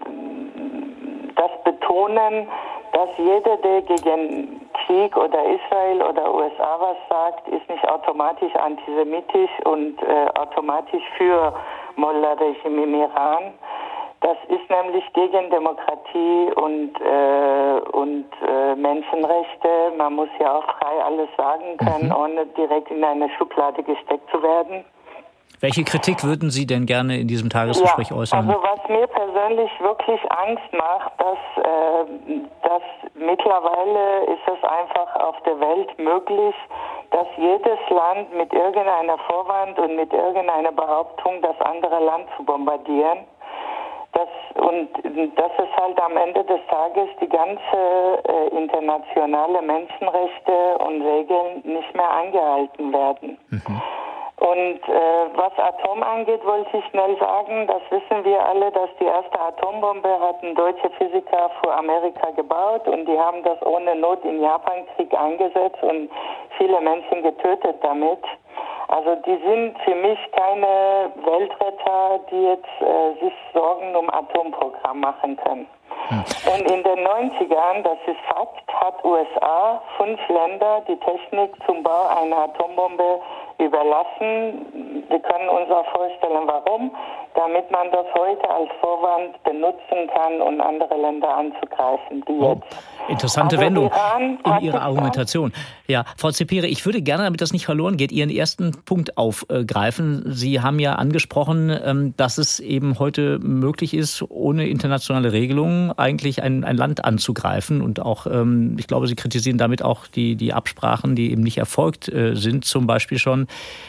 das betonen, dass jeder, der gegen Krieg oder Israel oder U S A was sagt, ist nicht automatisch antisemitisch und äh, automatisch für Mullah-Regime im Iran. Das ist nämlich gegen Demokratie und, äh, und äh, Menschenrechte. Man muss ja auch frei alles sagen können, mhm. ohne direkt in eine Schublade gesteckt zu werden. Welche Kritik würden Sie denn gerne in diesem Tagesgespräch ja, äußern? Also was mir persönlich wirklich Angst macht, dass, äh, dass mittlerweile ist es einfach auf der Welt möglich, dass jedes Land mit irgendeiner Vorwand und mit irgendeiner Behauptung das andere Land zu bombardieren. Das, und dass es halt am Ende des Tages die ganze äh, internationale Menschenrechte und Regeln nicht mehr eingehalten werden. Mhm. Und äh, was Atom angeht, wollte ich schnell sagen, das wissen wir alle, dass die erste Atombombe hatten deutsche Physiker für Amerika gebaut und die haben das ohne Not im Japankrieg eingesetzt und viele Menschen getötet damit. Also die sind für mich keine Weltretter, die jetzt äh, sich Sorgen um Atomprogramm machen können. Hm. Und in den neunzigern, das ist Fakt, hat U S A fünf Länder die Technik zum Bau einer Atombombe überlassen. Wir können uns auch vorstellen, warum, damit man das heute als Vorwand benutzen kann, um andere Länder anzugreifen, die Oh, jetzt. interessante Aber Wendung Iran, in Ihrer Argumentation. Ja, Frau Zepere, ich würde gerne, damit das nicht verloren geht, Ihren ersten Punkt aufgreifen. Sie haben ja angesprochen, dass es eben heute möglich ist, ohne internationale Regelungen eigentlich ein, ein Land anzugreifen. Und auch, ich glaube, Sie kritisieren damit auch die, die Absprachen, die eben nicht erfolgt sind, zum Beispiel schon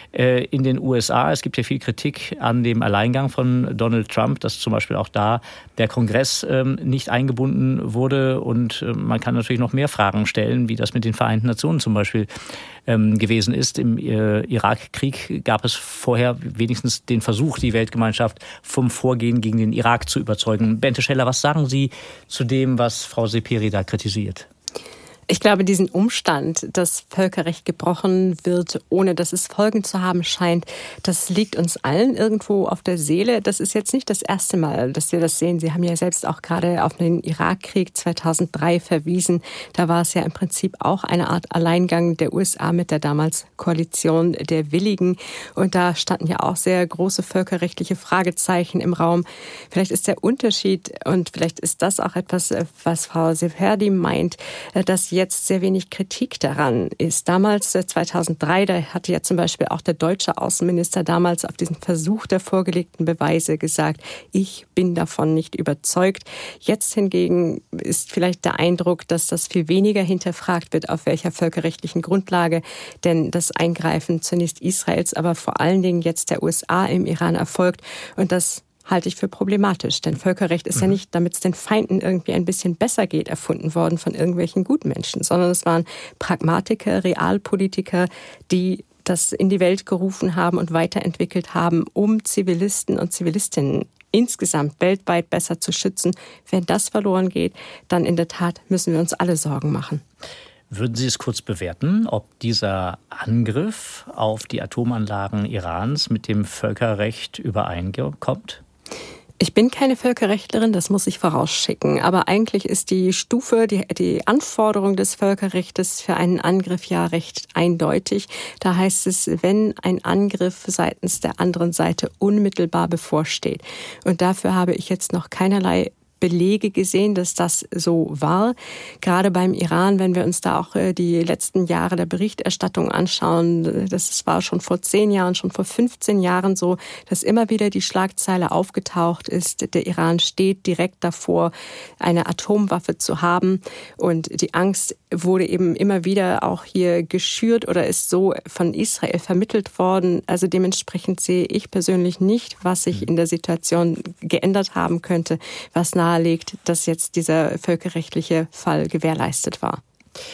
in den U S A. Es gibt ja viel Kritik an dem Alleingang von Donald Trump, dass zum Beispiel auch da der Kongress nicht eingebunden wurde. Und man kann natürlich noch mehr Fragen stellen, wie das mit den Vereinten Nationen zum Beispiel gewesen ist. Im Irakkrieg gab es vorher wenigstens den Versuch, die Weltgemeinschaft vom Vorgehen gegen den Irak zu überzeugen. Bente Scheller, was sagen Sie zu dem, was Frau Zepere da kritisiert? Ich glaube, diesen Umstand, dass Völkerrecht gebrochen wird, ohne dass es Folgen zu haben scheint, das liegt uns allen irgendwo auf der Seele. Das ist jetzt nicht das erste Mal, dass wir das sehen. Sie haben ja selbst auch gerade auf den Irakkrieg zweitausenddrei verwiesen. Da war es ja im Prinzip auch eine Art Alleingang der U S A mit der damals Koalition der Willigen. Und da standen ja auch sehr große völkerrechtliche Fragezeichen im Raum. Vielleicht ist der Unterschied, und vielleicht ist das auch etwas, was Frau Seferdi meint, dass jetzt sehr wenig Kritik daran ist. Damals, zweitausenddrei, da hatte ja zum Beispiel auch der deutsche Außenminister damals auf diesen Versuch der vorgelegten Beweise gesagt, ich bin davon nicht überzeugt. Jetzt hingegen ist vielleicht der Eindruck, dass das viel weniger hinterfragt wird, auf welcher völkerrechtlichen Grundlage denn das Eingreifen zunächst Israels, aber vor allen Dingen jetzt der U S A im Iran erfolgt. Und das halte ich für problematisch. Denn Völkerrecht ist ja nicht, damit es den Feinden irgendwie ein bisschen besser geht, erfunden worden von irgendwelchen Gutmenschen, sondern es waren Pragmatiker, Realpolitiker, die das in die Welt gerufen haben und weiterentwickelt haben, um Zivilisten und Zivilistinnen insgesamt weltweit besser zu schützen. Wenn das verloren geht, dann in der Tat müssen wir uns alle Sorgen machen. Würden Sie es kurz bewerten, ob dieser Angriff auf die Atomanlagen Irans mit dem Völkerrecht übereinkommt? Ich bin keine Völkerrechtlerin, das muss ich vorausschicken. Aber eigentlich ist die Stufe, die, die Anforderung des Völkerrechts für einen Angriff ja recht eindeutig. Da heißt es, wenn ein Angriff seitens der anderen Seite unmittelbar bevorsteht. Und dafür habe ich jetzt noch keinerlei Belege gesehen, dass das so war. Gerade beim Iran, wenn wir uns da auch die letzten Jahre der Berichterstattung anschauen, das war schon vor zehn Jahren, schon vor fünfzehn Jahren so, dass immer wieder die Schlagzeile aufgetaucht ist, der Iran steht direkt davor, eine Atomwaffe zu haben. Und die Angst wurde eben immer wieder auch hier geschürt oder ist so von Israel vermittelt worden. Also dementsprechend sehe ich persönlich nicht, was sich in der Situation geändert haben könnte, was nahelegt, dass jetzt dieser völkerrechtliche Fall gewährleistet war.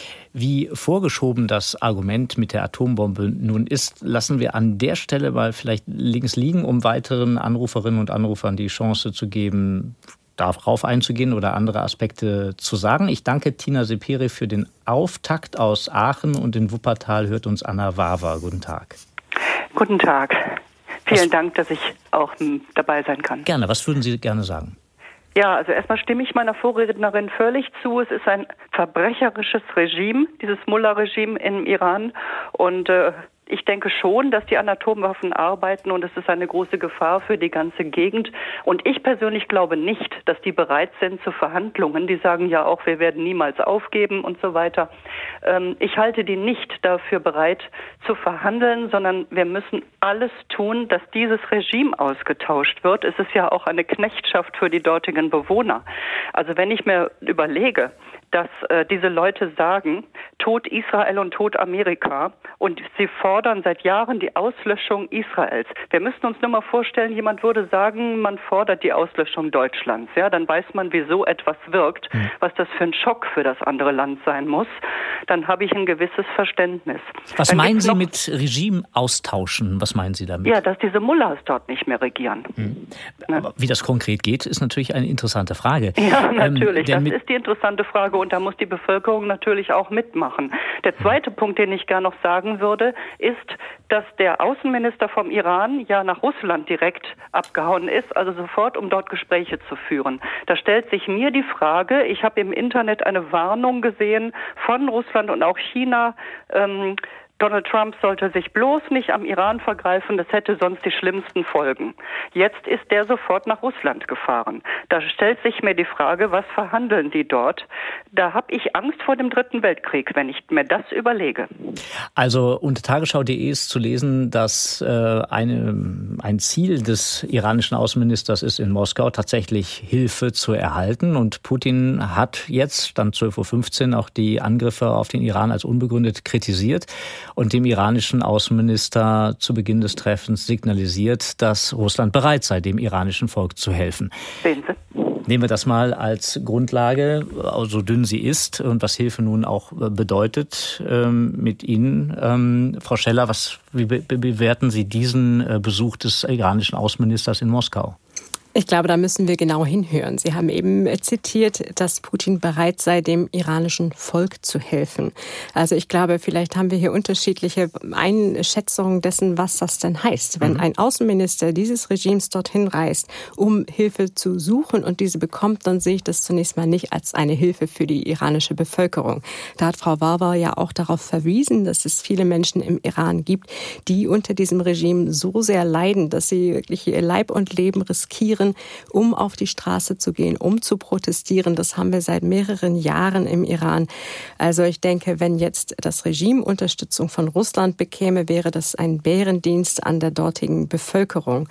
Wie vorgeschoben das Argument mit der Atombombe nun ist, lassen wir an der Stelle mal vielleicht links liegen, um weiteren Anruferinnen und Anrufern die Chance zu geben, darauf einzugehen oder andere Aspekte zu sagen. Ich danke Tina Zepere für den Auftakt aus Aachen, und in Wuppertal hört uns Anna Waver. Guten Tag. Guten Tag. Vielen Was? Dank, dass ich auch m, dabei sein kann. Gerne. Was würden Sie gerne sagen? Ja, also erstmal stimme ich meiner Vorrednerin völlig zu. Es ist ein verbrecherisches Regime, dieses Mullah-Regime im Iran. Und äh, ich denke schon, dass die an Atomwaffen arbeiten, und es ist eine große Gefahr für die ganze Gegend. Und ich persönlich glaube nicht, dass die bereit sind zu Verhandlungen. Die sagen ja auch, wir werden niemals aufgeben und so weiter. Ähm, ich halte die nicht dafür bereit zu verhandeln, sondern wir müssen alles tun, dass dieses Regime ausgetauscht wird. Es ist ja auch eine Knechtschaft für die dortigen Bewohner. Also wenn ich mir überlege, dass äh, diese Leute sagen, Tod Israel und Tod Amerika, und sie fordern seit Jahren die Auslöschung Israels. Wir müssen uns nur mal vorstellen, jemand würde sagen, man fordert die Auslöschung Deutschlands. Ja, dann weiß man, wie so etwas wirkt, mhm. was das für ein Schock für das andere Land sein muss. Dann habe ich ein gewisses Verständnis. Was dann meinen Sie mit Regime austauschen? Was meinen Sie damit? Ja, dass diese Mullahs dort nicht mehr regieren. Mhm. Aber wie das konkret geht, ist natürlich eine interessante Frage. Ja, natürlich. Ähm, das ist die interessante Frage, und da muss die Bevölkerung natürlich auch mitmachen. Der zweite Punkt, den ich gerne noch sagen würde, ist, dass der Außenminister vom Iran ja nach Russland direkt abgehauen ist, also sofort, um dort Gespräche zu führen. Da stellt sich mir die Frage, ich habe im Internet eine Warnung gesehen von Russland und auch China, ähm, Donald Trump sollte sich bloß nicht am Iran vergreifen, das hätte sonst die schlimmsten Folgen. Jetzt ist der sofort nach Russland gefahren. Da stellt sich mir die Frage, was verhandeln die dort? Da habe ich Angst vor dem Dritten Weltkrieg, wenn ich mir das überlege. Also unter tagesschau punkt de ist zu lesen, dass äh, eine, ein Ziel des iranischen Außenministers ist, in Moskau tatsächlich Hilfe zu erhalten. Und Putin hat jetzt, dann zwölf Uhr fünfzehn, auch die Angriffe auf den Iran als unbegründet kritisiert und dem iranischen Außenminister zu Beginn des Treffens signalisiert, dass Russland bereit sei, dem iranischen Volk zu helfen. Sehen Sie? Nehmen wir das mal als Grundlage, so dünn sie ist und was Hilfe nun auch bedeutet, ähm, mit Ihnen. Ähm, Frau Scheller, was, wie be- bewerten Sie diesen äh, Besuch des iranischen Außenministers in Moskau? Ich glaube, da müssen wir genau hinhören. Sie haben eben zitiert, dass Putin bereit sei, dem iranischen Volk zu helfen. Also ich glaube, vielleicht haben wir hier unterschiedliche Einschätzungen dessen, was das denn heißt. Wenn ein Außenminister dieses Regimes dorthin reist, um Hilfe zu suchen und diese bekommt, dann sehe ich das zunächst mal nicht als eine Hilfe für die iranische Bevölkerung. Da hat Frau Warwer ja auch darauf verwiesen, dass es viele Menschen im Iran gibt, die unter diesem Regime so sehr leiden, dass sie wirklich ihr Leib und Leben riskieren, um auf die Straße zu gehen, um zu protestieren. Das haben wir seit mehreren Jahren im Iran. Also ich denke, wenn jetzt das Regime Unterstützung von Russland bekäme, wäre das ein Bärendienst an der dortigen Bevölkerung.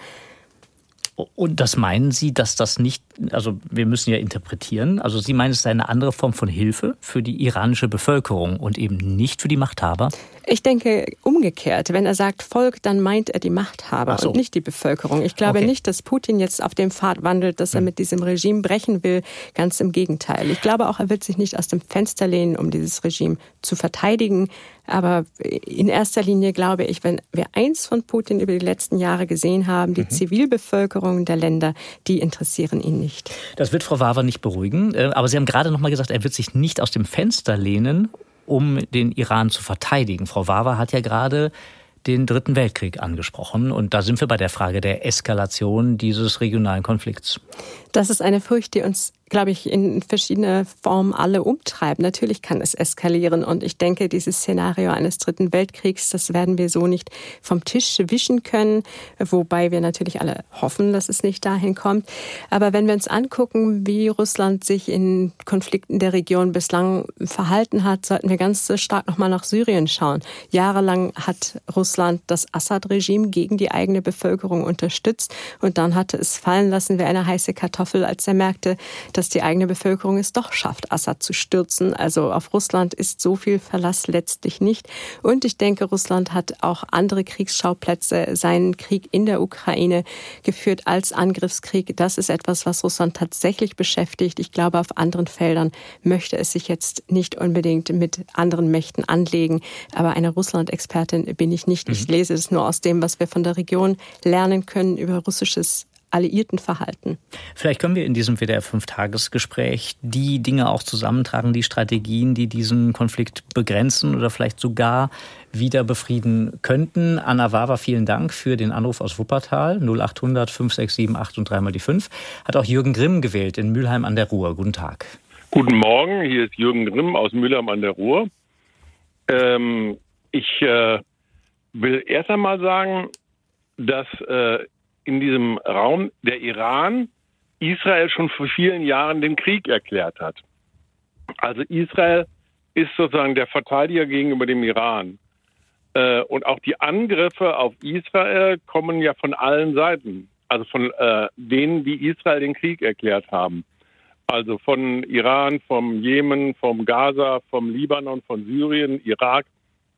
Und das meinen Sie, dass das nicht, also wir müssen ja interpretieren, also Sie meinen, es sei eine andere Form von Hilfe für die iranische Bevölkerung und eben nicht für die Machthaber? Ich denke umgekehrt. Wenn er sagt Volk, dann meint er die Machthaber so. Und nicht die Bevölkerung. Ich glaube okay. nicht, dass Putin jetzt auf dem Pfad wandelt, dass er mit diesem Regime brechen will. Ganz im Gegenteil. Ich glaube auch, er wird sich nicht aus dem Fenster lehnen, um dieses Regime zu verteidigen. Aber in erster Linie glaube ich, wenn wir eins von Putin über die letzten Jahre gesehen haben, die mhm. Zivilbevölkerung der Länder, die interessieren ihn nicht. Das wird Frau Warwer nicht beruhigen. Aber Sie haben gerade noch mal gesagt, er wird sich nicht aus dem Fenster lehnen, um den Iran zu verteidigen. Frau Warwer hat ja gerade den Dritten Weltkrieg angesprochen. Und da sind wir bei der Frage der Eskalation dieses regionalen Konflikts. Das ist eine Furcht, die uns, glaube ich, in verschiedene Formen alle umtreibt. Natürlich kann es eskalieren. Und ich denke, dieses Szenario eines Dritten Weltkriegs, das werden wir so nicht vom Tisch wischen können. Wobei wir natürlich alle hoffen, dass es nicht dahin kommt. Aber wenn wir uns angucken, wie Russland sich in Konflikten der Region bislang verhalten hat, sollten wir ganz stark nochmal nach Syrien schauen. Jahrelang hat Russland das Assad-Regime gegen die eigene Bevölkerung unterstützt. Und dann hatte es fallen lassen wie eine heiße Kartoffel, als er merkte, dass die eigene Bevölkerung es doch schafft, Assad zu stürzen. Also auf Russland ist so viel Verlass letztlich nicht. Und ich denke, Russland hat auch andere Kriegsschauplätze, seinen Krieg in der Ukraine geführt als Angriffskrieg. Das ist etwas, was Russland tatsächlich beschäftigt. Ich glaube, auf anderen Feldern möchte es sich jetzt nicht unbedingt mit anderen Mächten anlegen. Aber eine Russland-Expertin bin ich nicht. Ich lese es nur aus dem, was wir von der Region lernen können über russisches Alliiertenverhalten. Vielleicht können wir in diesem W D R fünf Tagesgespräch die Dinge auch zusammentragen, die Strategien, die diesen Konflikt begrenzen oder vielleicht sogar wieder befrieden könnten. Anna Warwer, vielen Dank für den Anruf aus Wuppertal. null acht hundert fünf sechs sieben acht und dreimal die fünf. Hat auch Jürgen Grimm gewählt in Mülheim an der Ruhr. Guten Tag. Guten Morgen, hier ist Jürgen Grimm aus Mülheim an der Ruhr. Ähm, ich äh, will erst einmal sagen, dass äh, in diesem Raum der Iran Israel schon vor vielen Jahren den Krieg erklärt hat. Also Israel ist sozusagen der Verteidiger gegenüber dem Iran. Äh, und auch die Angriffe auf Israel kommen ja von allen Seiten. Also von äh, denen, die Israel den Krieg erklärt haben. Also von Iran, vom Jemen, vom Gaza, vom Libanon, von Syrien, Irak.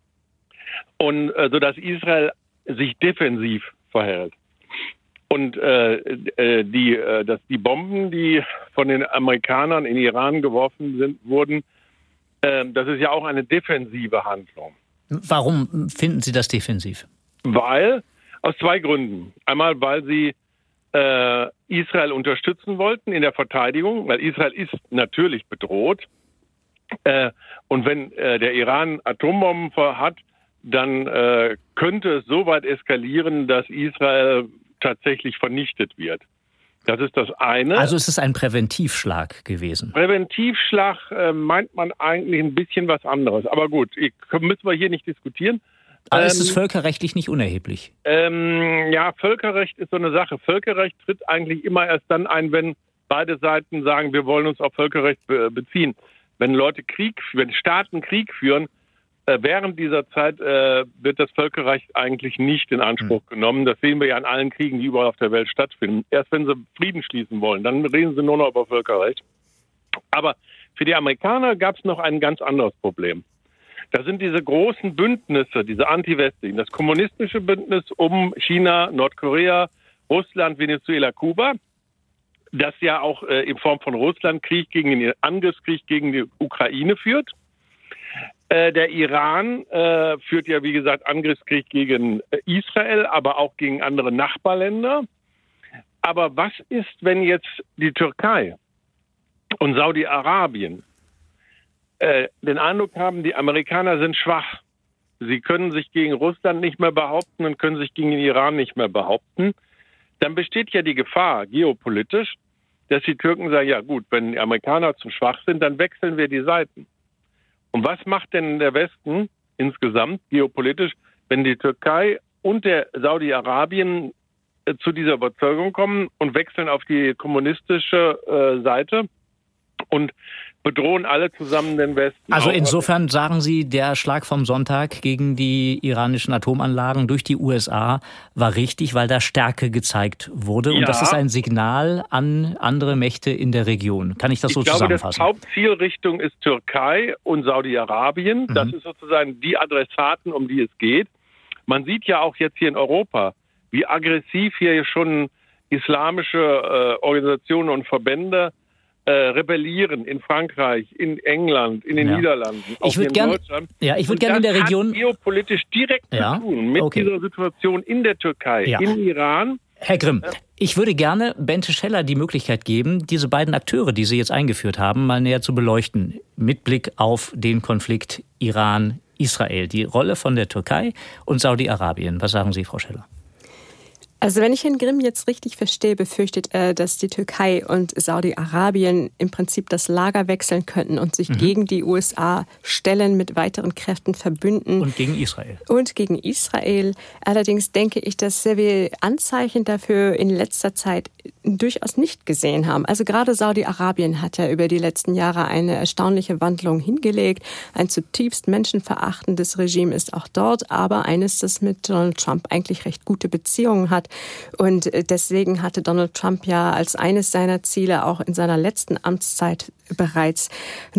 Und äh, so dass Israel sich defensiv verhält. Und äh, äh, die, äh, dass die Bomben, die von den Amerikanern in Iran geworfen sind, wurden, äh, das ist ja auch eine defensive Handlung. Warum finden Sie das defensiv? Weil, aus zwei Gründen. Einmal, weil sie äh, Israel unterstützen wollten in der Verteidigung, weil Israel ist natürlich bedroht. Äh, und wenn äh, der Iran Atombomben hat, dann äh, könnte es so weit eskalieren, dass Israel tatsächlich vernichtet wird. Das ist das eine. Also ist es ein Präventivschlag gewesen? Präventivschlag äh, meint man eigentlich ein bisschen was anderes. Aber gut, ich, müssen wir hier nicht diskutieren. Aber ähm, ist es Ähm, völkerrechtlich nicht unerheblich? Ähm, ja, Völkerrecht ist so eine Sache. Völkerrecht tritt eigentlich immer erst dann ein, wenn beide Seiten sagen, wir wollen uns auf Völkerrecht be- beziehen. Wenn Leute Krieg, wenn Staaten Krieg führen, äh, während dieser Zeit äh, wird das Völkerrecht eigentlich nicht in Anspruch mhm. genommen. Das sehen wir ja an allen Kriegen, die überall auf der Welt stattfinden. Erst wenn sie Frieden schließen wollen, dann reden sie nur noch über Völkerrecht. Aber für die Amerikaner gab es noch ein ganz anderes Problem. Da sind diese großen Bündnisse, diese anti-westlichen, das kommunistische Bündnis um China, Nordkorea, Russland, Venezuela, Kuba, das ja auch äh, in Form von Russland Krieg gegen den Angriffskrieg gegen die Ukraine führt. Äh, der Iran äh, führt ja, wie gesagt, Angriffskrieg gegen äh, Israel, aber auch gegen andere Nachbarländer. Aber was ist, wenn jetzt die Türkei und Saudi-Arabien äh, den Eindruck haben, die Amerikaner sind schwach. Sie können sich gegen Russland nicht mehr behaupten und können sich gegen den Iran nicht mehr behaupten. Dann besteht ja die Gefahr, geopolitisch, dass die Türken sagen, ja gut, wenn die Amerikaner zu schwach sind, dann wechseln wir die Seiten. Und was macht denn der Westen insgesamt geopolitisch, wenn die Türkei und der Saudi-Arabien äh, zu dieser Überzeugung kommen und wechseln auf die kommunistische äh, Seite und bedrohen alle zusammen den Westen. Also insofern sagen Sie, der Schlag vom Sonntag gegen die iranischen Atomanlagen durch die U S A war richtig, weil da Stärke gezeigt wurde. Und ja. das ist ein Signal an andere Mächte in der Region. Kann ich das so ich glaube, zusammenfassen? Die Hauptzielrichtung ist Türkei und Saudi-Arabien. Mhm. Das ist sozusagen die Adressaten, um die es geht. Man sieht ja auch jetzt hier in Europa, wie aggressiv hier schon islamische äh, Organisationen und Verbände Äh, rebellieren in Frankreich, in England, in den ja. Niederlanden, auch ich in gern, Deutschland. Ja, ich würde gerne in der Region Das hat geopolitisch direkt ja. zu tun mit okay. dieser Situation in der Türkei, ja. im Iran. Herr Grimm, ich würde gerne Bente Scheller die Möglichkeit geben, diese beiden Akteure, die Sie jetzt eingeführt haben, mal näher zu beleuchten, mit Blick auf den Konflikt Iran-Israel, die Rolle von der Türkei und Saudi-Arabien. Was sagen Sie, Frau Scheller? Also wenn ich Herrn Grimm jetzt richtig verstehe, befürchtet er, dass die Türkei und Saudi-Arabien im Prinzip das Lager wechseln könnten und sich mhm. gegen die U S A stellen, mit weiteren Kräften verbünden. Und gegen Israel. Und gegen Israel. Allerdings denke ich, dass wir Anzeichen dafür in letzter Zeit durchaus nicht gesehen haben. Also gerade Saudi-Arabien hat ja über die letzten Jahre eine erstaunliche Wandlung hingelegt. Ein zutiefst menschenverachtendes Regime ist auch dort, aber eines, das mit Donald Trump eigentlich recht gute Beziehungen hat. Und deswegen hatte Donald Trump ja als eines seiner Ziele auch in seiner letzten Amtszeit bereits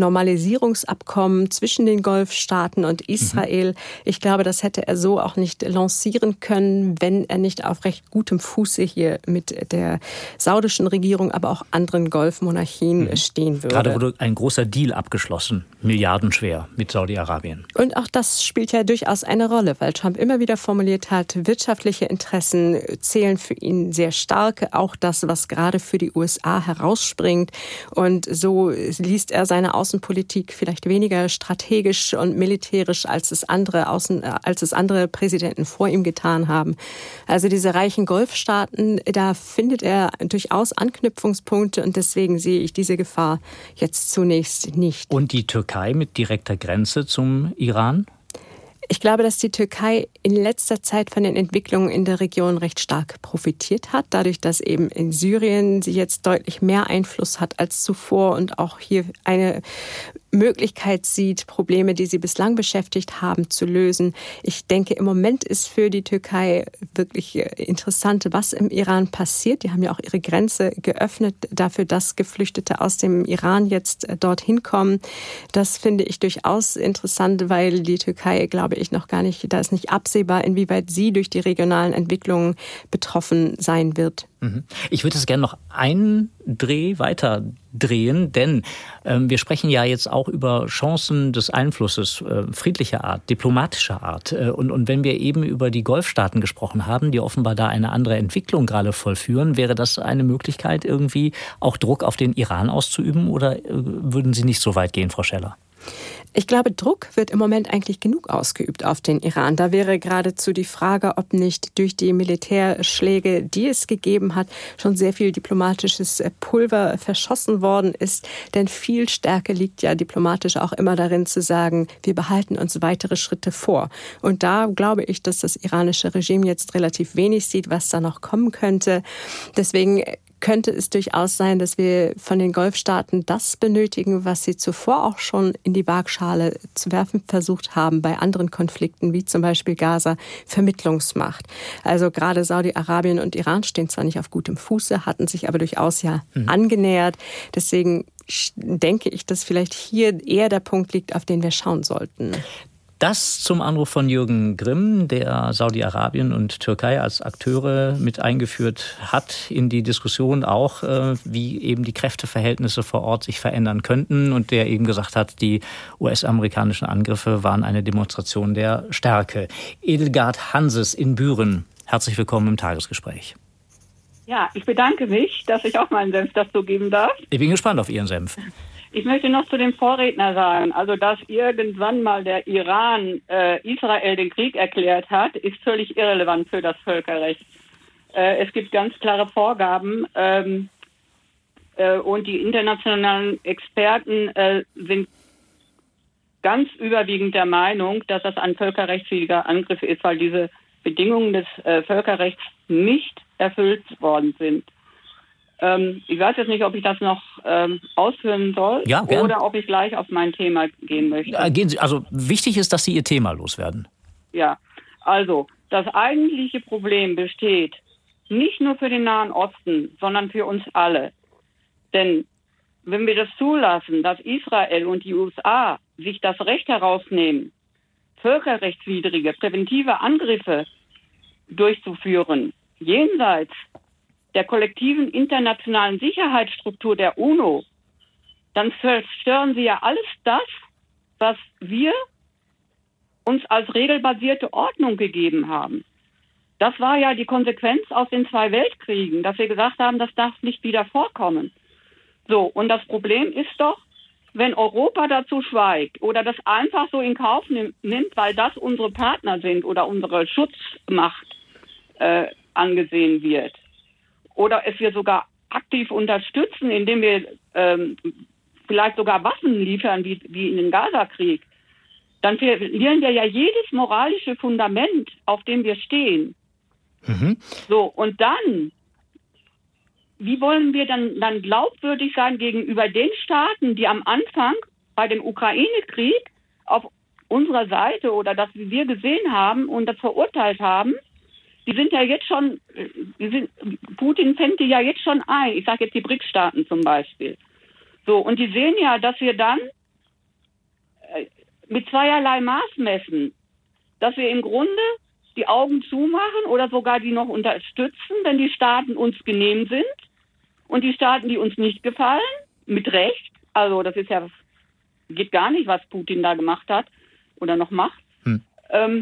Normalisierungsabkommen zwischen den Golfstaaten und Israel. Mhm. Ich glaube, das hätte er so auch nicht lancieren können, wenn er nicht auf recht gutem Fuße hier mit der saudischen Regierung, aber auch anderen Golfmonarchien mhm. stehen würde. Gerade wurde ein großer Deal abgeschlossen, milliardenschwer, mit Saudi-Arabien. Und auch das spielt ja durchaus eine Rolle, weil Trump immer wieder formuliert hat, wirtschaftliche Interessen zählen für ihn sehr stark, auch das, was gerade für die U S A herausspringt. Und so liest er seine Außenpolitik vielleicht weniger strategisch und militärisch, als es andere Außen, als es andere Präsidenten vor ihm getan haben. Also diese reichen Golfstaaten, da findet er durchaus Anknüpfungspunkte und deswegen sehe ich diese Gefahr jetzt zunächst nicht. Und die Türkei mit direkter Grenze zum Iran? Ich glaube, dass die Türkei in letzter Zeit von den Entwicklungen in der Region recht stark profitiert hat, dadurch, dass eben in Syrien sie jetzt deutlich mehr Einfluss hat als zuvor und auch hier eine Möglichkeit sieht, Probleme, die sie bislang beschäftigt haben, zu lösen. Ich denke, im Moment ist für die Türkei wirklich interessant, was im Iran passiert. Die haben ja auch ihre Grenze geöffnet dafür, dass Geflüchtete aus dem Iran jetzt dorthin kommen. Das finde ich durchaus interessant, weil die Türkei, glaube ich, noch gar nicht, da ist nicht absehbar, inwieweit sie durch die regionalen Entwicklungen betroffen sein wird. Ich würde es gerne noch einen Dreh weiter drehen, denn ähm, wir sprechen ja jetzt auch über Chancen des Einflusses äh, friedlicher Art, diplomatischer Art. Äh, und, und wenn wir eben über die Golfstaaten gesprochen haben, die offenbar da eine andere Entwicklung gerade vollführen, wäre das eine Möglichkeit, irgendwie auch Druck auf den Iran auszuüben oder äh, würden Sie nicht so weit gehen, Frau Scheller? Ich glaube, Druck wird im Moment eigentlich genug ausgeübt auf den Iran. Da wäre geradezu die Frage, ob nicht durch die Militärschläge, die es gegeben hat, schon sehr viel diplomatisches Pulver verschossen worden ist. Denn viel Stärke liegt ja diplomatisch auch immer darin zu sagen, wir behalten uns weitere Schritte vor. Und da glaube ich, dass das iranische Regime jetzt relativ wenig sieht, was da noch kommen könnte. Deswegen könnte es durchaus sein, dass wir von den Golfstaaten das benötigen, was sie zuvor auch schon in die Waagschale zu werfen versucht haben bei anderen Konflikten, wie zum Beispiel Gaza, Vermittlungsmacht. Also gerade Saudi-Arabien und Iran stehen zwar nicht auf gutem Fuße, hatten sich aber durchaus ja mhm. angenähert. Deswegen denke ich, dass vielleicht hier eher der Punkt liegt, auf den wir schauen sollten. Das zum Anruf von Jürgen Grimm, der Saudi-Arabien und Türkei als Akteure mit eingeführt hat in die Diskussion auch, wie eben die Kräfteverhältnisse vor Ort sich verändern könnten und der eben gesagt hat, die U S-amerikanischen Angriffe waren eine Demonstration der Stärke. Edelgard Hanses in Büren, herzlich willkommen im Tagesgespräch. Ja, ich bedanke mich, dass ich auch meinen Senf dazu geben darf. Ich bin gespannt auf Ihren Senf. Ich möchte noch zu dem Vorredner sagen, also dass irgendwann mal der Iran äh, Israel den Krieg erklärt hat, ist völlig irrelevant für das Völkerrecht. Äh, es gibt ganz klare Vorgaben ähm, äh, und die internationalen Experten äh, sind ganz überwiegend der Meinung, dass das ein völkerrechtswidriger Angriff ist, weil diese Bedingungen des äh, Völkerrechts nicht erfüllt worden sind. Ähm, ich weiß jetzt nicht, ob ich das noch ähm, ausführen soll ja, oder ob ich gleich auf mein Thema gehen möchte. Ja, gehen Sie. Also wichtig ist, dass Sie Ihr Thema loswerden. Ja, also das eigentliche Problem besteht nicht nur für den Nahen Osten, sondern für uns alle. Denn wenn wir das zulassen, dass Israel und die U S A sich das Recht herausnehmen, völkerrechtswidrige, präventive Angriffe durchzuführen, jenseits der kollektiven internationalen Sicherheitsstruktur der UNO, dann zerstören sie ja alles das, was wir uns als regelbasierte Ordnung gegeben haben. Das war ja die Konsequenz aus den zwei Weltkriegen, dass wir gesagt haben, das darf nicht wieder vorkommen. So, und das Problem ist doch, wenn Europa dazu schweigt oder das einfach so in Kauf nimmt, weil das unsere Partner sind oder unsere Schutzmacht äh, angesehen wird, oder es wir sogar aktiv unterstützen, indem wir ähm, vielleicht sogar Waffen liefern, wie, wie in den Gaza-Krieg, dann verlieren wir ja jedes moralische Fundament, auf dem wir stehen. Mhm. So, und dann, wie wollen wir dann, dann glaubwürdig sein gegenüber den Staaten, die am Anfang bei dem Ukraine-Krieg auf unserer Seite oder das, wie wir gesehen haben und das verurteilt haben, die sind ja jetzt schon, die sind, Putin fängt die ja jetzt schon ein. Ich sage jetzt die B R I C S-Staaten zum Beispiel. So, und die sehen ja, dass wir dann mit zweierlei Maß messen, dass wir im Grunde die Augen zumachen oder sogar die noch unterstützen, wenn die Staaten uns genehm sind und die Staaten, die uns nicht gefallen, mit Recht, also das ist ja, geht gar nicht, was Putin da gemacht hat oder noch macht, hm. ähm,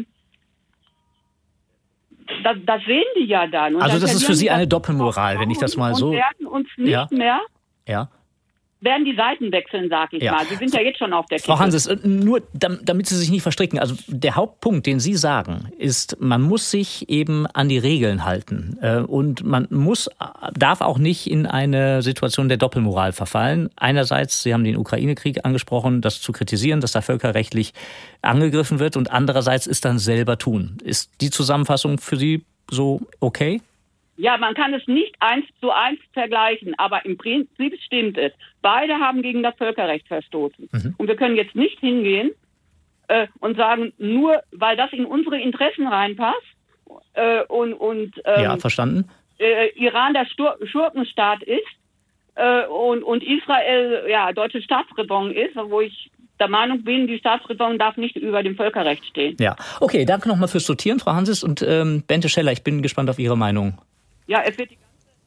Das, das sehen die ja dann. Und also dann das ist für Sie eine Doppelmoral, wenn ich das mal so... Und werden uns nicht ja. mehr... Ja. werden die Seiten wechseln, sag ich ja. mal. Sie sind ja jetzt schon auf der Kippe. Frau Hanses, nur damit Sie sich nicht verstricken, also der Hauptpunkt, den Sie sagen, ist, man muss sich eben an die Regeln halten und man muss, darf auch nicht in eine Situation der Doppelmoral verfallen. Einerseits, Sie haben den Ukraine-Krieg angesprochen, das zu kritisieren, dass da völkerrechtlich angegriffen wird und andererseits ist dann selber tun. Ist die Zusammenfassung für Sie so okay? Ja, man kann es nicht eins zu eins vergleichen, aber im Prinzip stimmt es. Beide haben gegen das Völkerrecht verstoßen. Mhm. Und wir können jetzt nicht hingehen äh, und sagen, nur weil das in unsere Interessen reinpasst äh, und, und ähm, ja, verstanden. Äh, Iran der Stur- Schurkenstaat ist äh, und, und Israel ja deutsche Staatsräson ist, wo ich der Meinung bin, die Staatsräson darf nicht über dem Völkerrecht stehen. Ja, okay, danke nochmal fürs Sortieren, Frau Hanses. Und ähm, Bente Scheller, ich bin gespannt auf Ihre Meinung. Ja, es wird die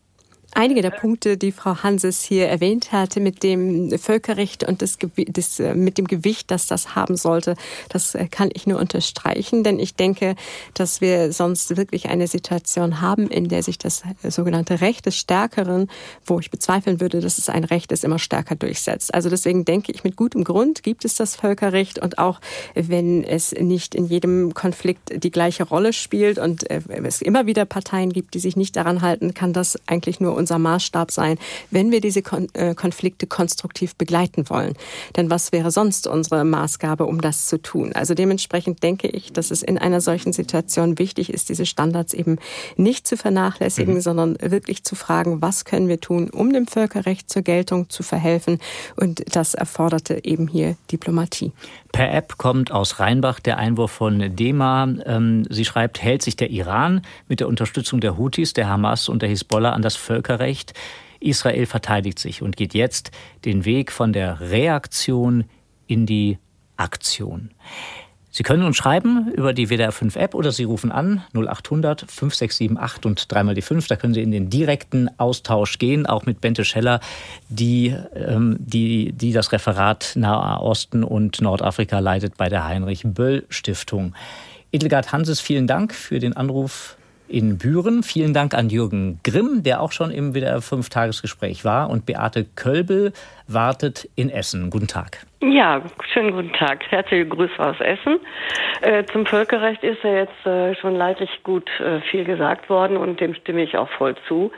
Einige der Punkte, die Frau Hanses hier erwähnt hatte, mit dem Völkerrecht und das, das, mit dem Gewicht, das das haben sollte, das kann ich nur unterstreichen, denn ich denke, dass wir sonst wirklich eine Situation haben, in der sich das sogenannte Recht des Stärkeren, wo ich bezweifeln würde, dass es ein Recht ist, immer stärker durchsetzt. Also deswegen denke ich, mit gutem Grund gibt es das Völkerrecht, und auch wenn es nicht in jedem Konflikt die gleiche Rolle spielt und es immer wieder Parteien gibt, die sich nicht daran halten, kann das eigentlich nur unser Maßstab sein, wenn wir diese Kon- äh, Konflikte konstruktiv begleiten wollen. Denn was wäre sonst unsere Maßgabe, um das zu tun? Also dementsprechend denke ich, dass es in einer solchen Situation wichtig ist, diese Standards eben nicht zu vernachlässigen, mhm. sondern wirklich zu fragen, was können wir tun, um dem Völkerrecht zur Geltung zu verhelfen? Und das erforderte eben hier Diplomatie. Per App kommt aus Rheinbach der Einwurf von Dema. Ähm, sie schreibt, hält sich der Iran mit der Unterstützung der Houthis, der Hamas und der Hisbollah an das Völkerrecht? Israel verteidigt sich und geht jetzt den Weg von der Reaktion in die Aktion. Sie können uns schreiben über die W D R fünf App oder Sie rufen an null acht hundert fünf sechs sieben acht und dreimal die fünf. Da können Sie in den direkten Austausch gehen, auch mit Bente Scheller, die, ähm, die, die das Referat Nahe Osten und Nordafrika leitet bei der Heinrich-Böll-Stiftung. Edelgard Hanses, vielen Dank für den Anruf in Büren. Vielen Dank an Jürgen Grimm, der auch schon im W D R fünf Tagesgespräch war. Und Beate Kölbel wartet in Essen. Guten Tag. Ja, schönen guten Tag. Herzliche Grüße aus Essen. Äh, zum Völkerrecht ist ja jetzt äh, schon leidlich gut äh, viel gesagt worden, und dem stimme ich auch voll zu.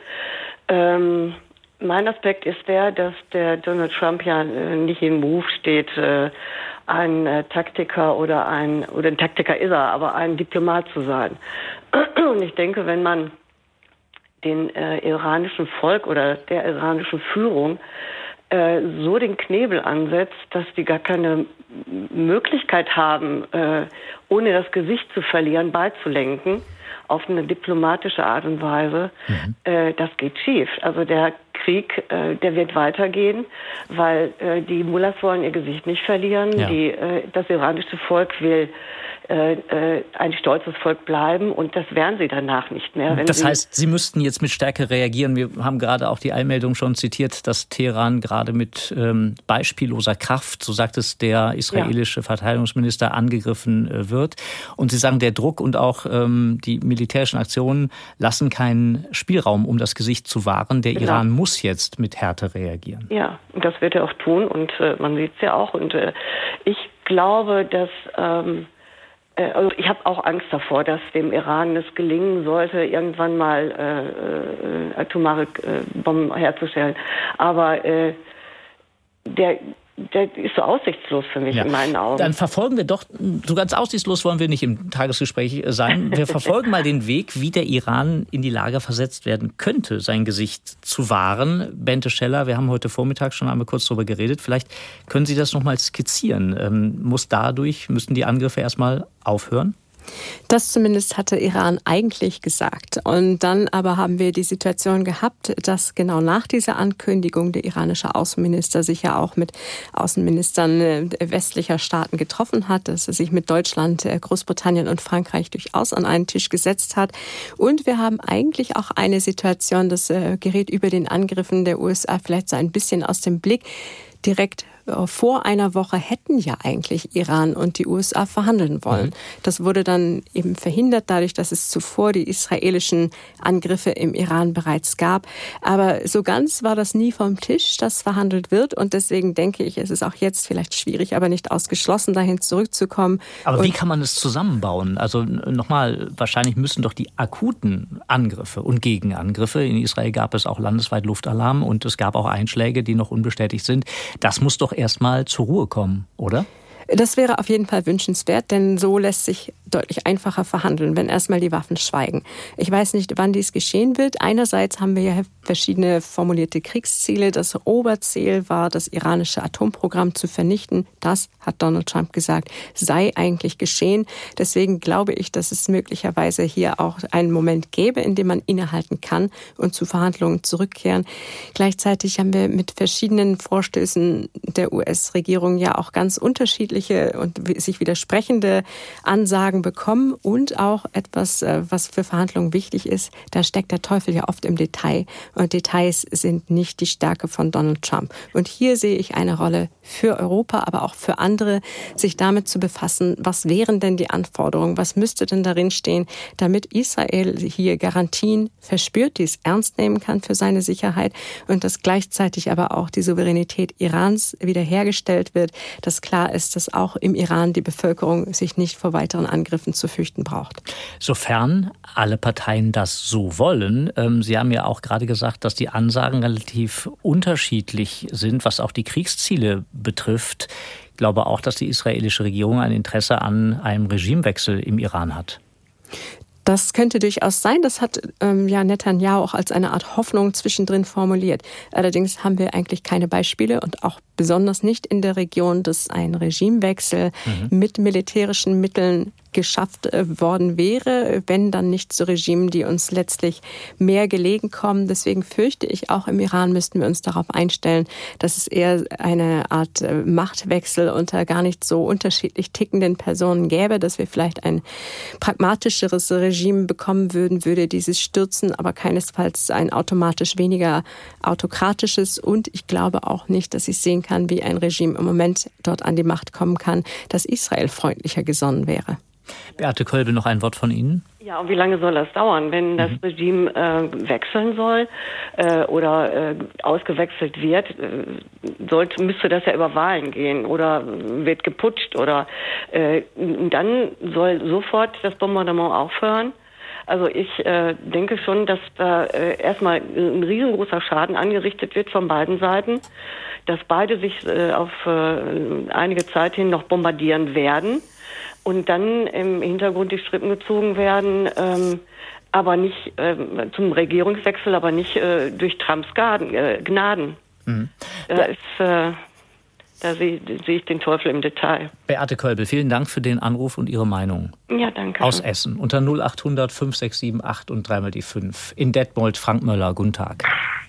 Ähm, mein Aspekt ist der, dass der Donald Trump ja äh, nicht im Beruf steht, äh, ein äh, Taktiker oder ein, oder ein Taktiker ist er, aber ein Diplomat zu sein. Und ich denke, wenn man den äh, iranischen Volk oder der iranischen Führung äh, so den Knebel ansetzt, dass die gar keine Möglichkeit haben, äh, ohne das Gesicht zu verlieren, beizulenken, auf eine diplomatische Art und Weise, mhm. äh, das geht schief. Also der Krieg, äh, der wird weitergehen, weil äh, die Mullahs wollen ihr Gesicht nicht verlieren. Ja. Die, äh, das iranische Volk will äh, äh, ein stolzes Volk bleiben, und das werden sie danach nicht mehr. Wenn das sie heißt, sie müssten jetzt mit Stärke reagieren. Wir haben gerade auch die Eilmeldung schon zitiert, dass Teheran gerade mit ähm, beispielloser Kraft, so sagt es der israelische ja. Verteidigungsminister, angegriffen äh, wird. Und Sie sagen, der Druck und auch ähm, die militärischen Aktionen lassen keinen Spielraum, um das Gesicht zu wahren. Der genau. Iran muss jetzt mit Härte reagieren. Ja, und das wird er auch tun, und äh, man sieht es ja auch. Und äh, ich glaube, dass ähm, äh, also ich habe auch Angst davor, dass dem Iran es gelingen sollte, irgendwann mal äh, äh, atomare äh, Bomben herzustellen. Aber äh, der Der ist so aussichtslos für mich ja. in meinen Augen. Dann verfolgen wir doch, so ganz aussichtslos wollen wir nicht im Tagesgespräch sein. Wir verfolgen mal den Weg, wie der Iran in die Lage versetzt werden könnte, sein Gesicht zu wahren. Bente Scheller, wir haben heute Vormittag schon einmal kurz darüber geredet. Vielleicht können Sie das noch mal skizzieren. Ähm, muss dadurch, müssen die Angriffe erstmal aufhören? Das zumindest hatte Iran eigentlich gesagt. Und dann aber haben wir die Situation gehabt, dass genau nach dieser Ankündigung der iranische Außenminister sich ja auch mit Außenministern westlicher Staaten getroffen hat, dass er sich mit Deutschland, Großbritannien und Frankreich durchaus an einen Tisch gesetzt hat. Und wir haben eigentlich auch eine Situation, das gerät über den Angriffen der U S A vielleicht so ein bisschen aus dem Blick. Direkt vor einer Woche hätten ja eigentlich Iran und die U S A verhandeln wollen. Mhm. Das wurde dann eben verhindert, dadurch, dass es zuvor die israelischen Angriffe im Iran bereits gab. Aber so ganz war das nie vom Tisch, dass verhandelt wird. Und deswegen denke ich, es ist auch jetzt vielleicht schwierig, aber nicht ausgeschlossen, dahin zurückzukommen. Aber und wie kann man es zusammenbauen? Also nochmal, wahrscheinlich müssen doch die akuten Angriffe und Gegenangriffe, in Israel gab es auch landesweit Luftalarm und es gab auch Einschläge, die noch unbestätigt sind, das muss doch erstmal zur Ruhe kommen, oder? Das wäre auf jeden Fall wünschenswert, denn so lässt sich deutlich einfacher verhandeln, wenn erstmal die Waffen schweigen. Ich weiß nicht, wann dies geschehen wird. Einerseits haben wir ja verschiedene formulierte Kriegsziele. Das Oberziel war, das iranische Atomprogramm zu vernichten. Das, hat Donald Trump gesagt, sei eigentlich geschehen. Deswegen glaube ich, dass es möglicherweise hier auch einen Moment gäbe, in dem man innehalten kann und zu Verhandlungen zurückkehren. Gleichzeitig haben wir mit verschiedenen Vorstößen der U S-Regierung ja auch ganz unterschiedliche widersprüchliche und sich widersprechende Ansagen bekommen und auch etwas, was für Verhandlungen wichtig ist, da steckt der Teufel ja oft im Detail und Details sind nicht die Stärke von Donald Trump. Und hier sehe ich eine Rolle für Europa, aber auch für andere, sich damit zu befassen, was wären denn die Anforderungen, was müsste denn darin stehen, damit Israel hier Garantien verspürt, die es ernst nehmen kann für seine Sicherheit und dass gleichzeitig aber auch die Souveränität Irans wiederhergestellt wird, dass klar ist, dass auch im Iran die Bevölkerung sich nicht vor weiteren Angriffen zu fürchten braucht. Sofern alle Parteien das so wollen. Ähm, Sie haben ja auch gerade gesagt, dass die Ansagen relativ unterschiedlich sind, was auch die Kriegsziele betrifft. Ich glaube auch, dass die israelische Regierung ein Interesse an einem Regimewechsel im Iran hat. Das könnte durchaus sein. Das hat ähm, ja Netanyahu auch als eine Art Hoffnung zwischendrin formuliert. Allerdings haben wir eigentlich keine Beispiele und auch besonders nicht in der Region, dass ein Regimewechsel mhm. mit militärischen Mitteln geschafft worden wäre, wenn dann nicht zu Regimen, die uns letztlich mehr gelegen kommen. Deswegen fürchte ich, auch im Iran müssten wir uns darauf einstellen, dass es eher eine Art Machtwechsel unter gar nicht so unterschiedlich tickenden Personen gäbe, dass wir vielleicht ein pragmatischeres Regime bekommen würden, würde dieses stürzen, aber keinesfalls ein automatisch weniger autokratisches. Und ich glaube auch nicht, dass ich sehen kann, wie ein Regime im Moment dort an die Macht kommen kann, das Israel freundlicher gesonnen wäre. Beate Kölbe, noch ein Wort von Ihnen? Ja, und wie lange soll das dauern, wenn das Regime äh, wechseln soll äh, oder äh, ausgewechselt wird? Äh, sollte, müsste das ja über Wahlen gehen oder wird geputscht oder äh, dann soll sofort das Bombardement aufhören? Also ich äh, denke schon, dass da äh, erstmal ein riesengroßer Schaden angerichtet wird von beiden Seiten, dass beide sich äh, auf äh, einige Zeit hin noch bombardieren werden. Und dann im Hintergrund die Strippen gezogen werden, ähm, aber nicht ähm, zum Regierungswechsel, aber nicht äh, durch Trumps Gaden, äh, Gnaden. Mhm. Da, ist, äh, da sehe seh ich den Teufel im Detail. Beate Kölbe, vielen Dank für den Anruf und Ihre Meinung. Ja, danke. Aus Essen unter null achthundert fünf sechs sieben acht und dreimal die fünf. In Detmold, Frank Möller, guten Tag.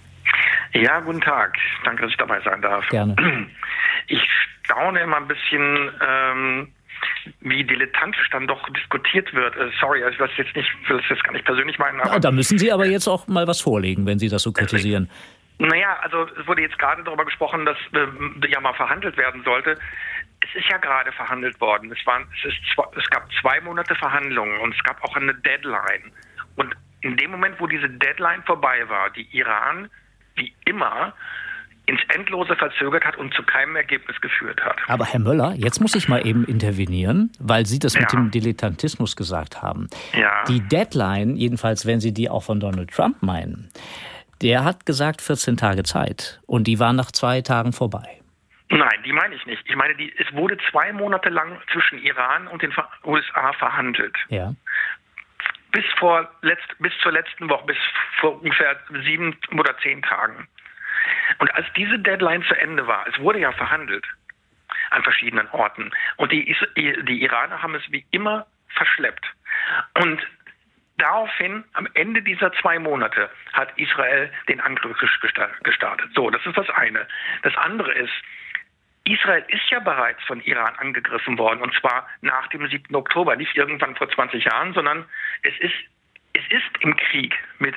Ja, guten Tag. Danke, dass ich dabei sein darf. Gerne. Ich staune immer ein bisschen, ähm, wie dilettantisch dann doch diskutiert wird. Äh, sorry, also ich will das jetzt nicht, will das jetzt gar nicht persönlich meinen. Aber Na, da müssen Sie aber jetzt auch mal was vorlegen, wenn Sie das so kritisieren. Naja, also es wurde jetzt gerade darüber gesprochen, dass äh, ja mal verhandelt werden sollte. Es ist ja gerade verhandelt worden. Es, waren, es, ist zwei, es gab zwei Monate Verhandlungen und es gab auch eine Deadline. Und in dem Moment, wo diese Deadline vorbei war, die Iran wie immer ins Endlose verzögert hat und zu keinem Ergebnis geführt hat. Aber Herr Möller, jetzt muss ich mal eben intervenieren, weil Sie das ja. mit dem Dilettantismus gesagt haben. Ja. Die Deadline, jedenfalls wenn Sie die auch von Donald Trump meinen, der hat gesagt vierzehn Tage Zeit und die waren nach zwei Tagen vorbei. Nein, die meine ich nicht. Ich meine, die, es wurde zwei Monate lang zwischen Iran und den U S A verhandelt. Ja. Bis, vor letzt, bis zur letzten Woche, bis vor ungefähr sieben oder zehn Tagen. Und als diese Deadline zu Ende war, es wurde ja verhandelt an verschiedenen Orten und die, die Iraner haben es wie immer verschleppt. Und daraufhin, am Ende dieser zwei Monate, hat Israel den Angriff gestartet. So, das ist das eine. Das andere ist, Israel ist ja bereits von Iran angegriffen worden, und zwar nach dem siebten Oktober, nicht irgendwann vor zwanzig Jahren, sondern es ist, es ist im Krieg mit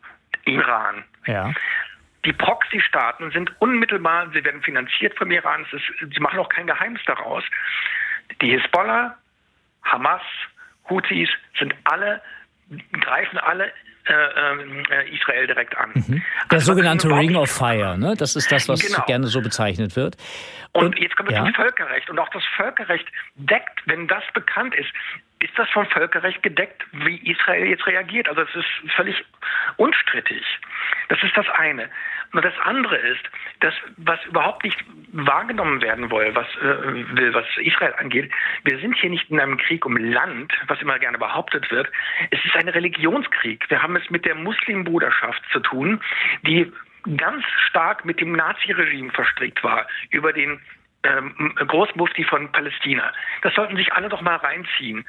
Iran. Ja. Die Proxy-Staaten sind unmittelbar, sie werden finanziert vom Iran, es ist, sie machen auch kein Geheimnis daraus. Die Hisbollah, Hamas, Houthis sind alle, greifen alle äh, äh, Israel direkt an. Mhm. Der also, sogenannte Ring of Fire, ne? Das ist das, was genau. gerne so bezeichnet wird. Und, und jetzt kommen wir ja. zum Völkerrecht. Und auch das Völkerrecht deckt, wenn das bekannt ist, ist das vom Völkerrecht gedeckt, wie Israel jetzt reagiert. Also es ist völlig unstrittig. Das ist das eine. Und das andere ist, dass was überhaupt nicht wahrgenommen werden will, was, äh, will, was Israel angeht, wir sind hier nicht in einem Krieg um Land, was immer gerne behauptet wird. Es ist ein Religionskrieg. Wir haben es mit der Muslimbruderschaft zu tun, die ganz stark mit dem Nazi-Regime verstrickt war, über den ähm, Großmufti von Palästina. Das sollten sich alle doch mal reinziehen.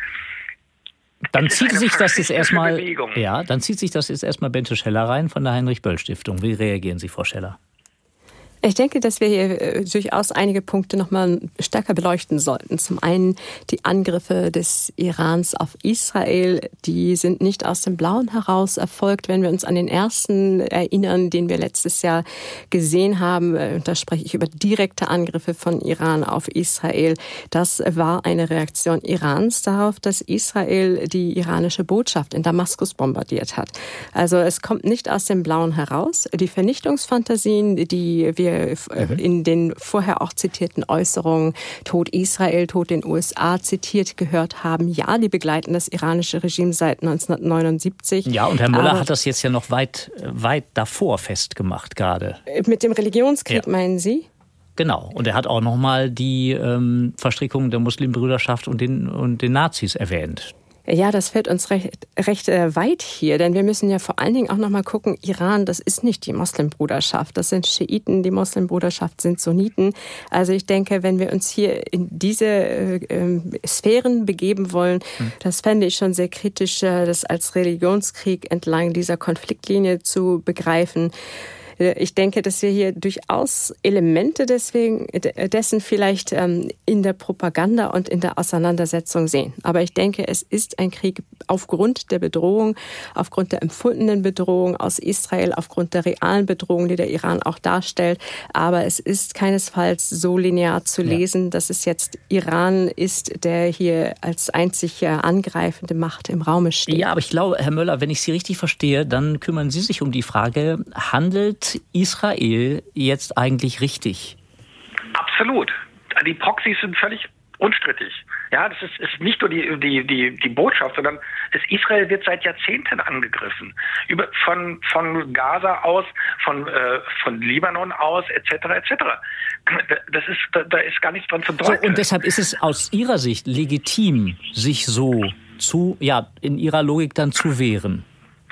Dann zieht sich das jetzt erstmal, ja, dann zieht sich das jetzt erstmal Bente Scheller rein von der Heinrich-Böll-Stiftung. Wie reagieren Sie, Frau Scheller? Ich denke, dass wir hier durchaus einige Punkte noch mal stärker beleuchten sollten. Zum einen die Angriffe des Irans auf Israel, die sind nicht aus dem Blauen heraus erfolgt. Wenn wir uns an den ersten erinnern, den wir letztes Jahr gesehen haben, da spreche ich über direkte Angriffe von Iran auf Israel. Das war eine Reaktion Irans darauf, dass Israel die iranische Botschaft in Damaskus bombardiert hat. Also es kommt nicht aus dem Blauen heraus. Die Vernichtungsfantasien, die wir in den vorher auch zitierten Äußerungen Tod Israel, Tod den U S A zitiert gehört haben, ja, die begleiten das iranische Regime seit neunzehnhundertneunundsiebzig. Ja, und Herr Müller hat das jetzt ja noch weit, weit davor festgemacht gerade. Mit dem Religionskrieg, ja. Meinen Sie? Genau. Und er hat auch noch mal die ähm, Verstrickung der Muslimbrüderschaft und den, und den Nazis erwähnt. Ja, das fällt uns recht, recht äh, weit hier, denn wir müssen ja vor allen Dingen auch noch mal gucken, Iran, das ist nicht die Moslembruderschaft, das sind Schiiten, die Moslembruderschaft sind Sunniten. Also ich denke, wenn wir uns hier in diese äh, Sphären begeben wollen, hm. das fände ich schon sehr kritisch, äh, das als Religionskrieg entlang dieser Konfliktlinie zu begreifen. Ich denke, dass wir hier durchaus Elemente deswegen, dessen vielleicht in der Propaganda und in der Auseinandersetzung sehen. Aber ich denke, es ist ein Krieg aufgrund der Bedrohung, aufgrund der empfundenen Bedrohung aus Israel, aufgrund der realen Bedrohung, die der Iran auch darstellt. Aber es ist keinesfalls so linear zu lesen, ja. dass es jetzt Iran ist, der hier als einzig angreifende Macht im Raume steht. Ja, aber ich glaube, Herr Möller, wenn ich Sie richtig verstehe, dann kümmern Sie sich um die Frage, handelt Israel jetzt eigentlich richtig? Absolut. Die Proxys sind völlig unstrittig. Ja, das ist, ist nicht nur die, die, die, die Botschaft, sondern das Israel wird seit Jahrzehnten angegriffen. Über, von, von Gaza aus, von, äh, von Libanon aus, et cetera, et cetera. Das ist, da, da ist gar nichts dran zu deuten. So, und deshalb ist es aus Ihrer Sicht legitim, sich so zu, ja, in Ihrer Logik dann zu wehren?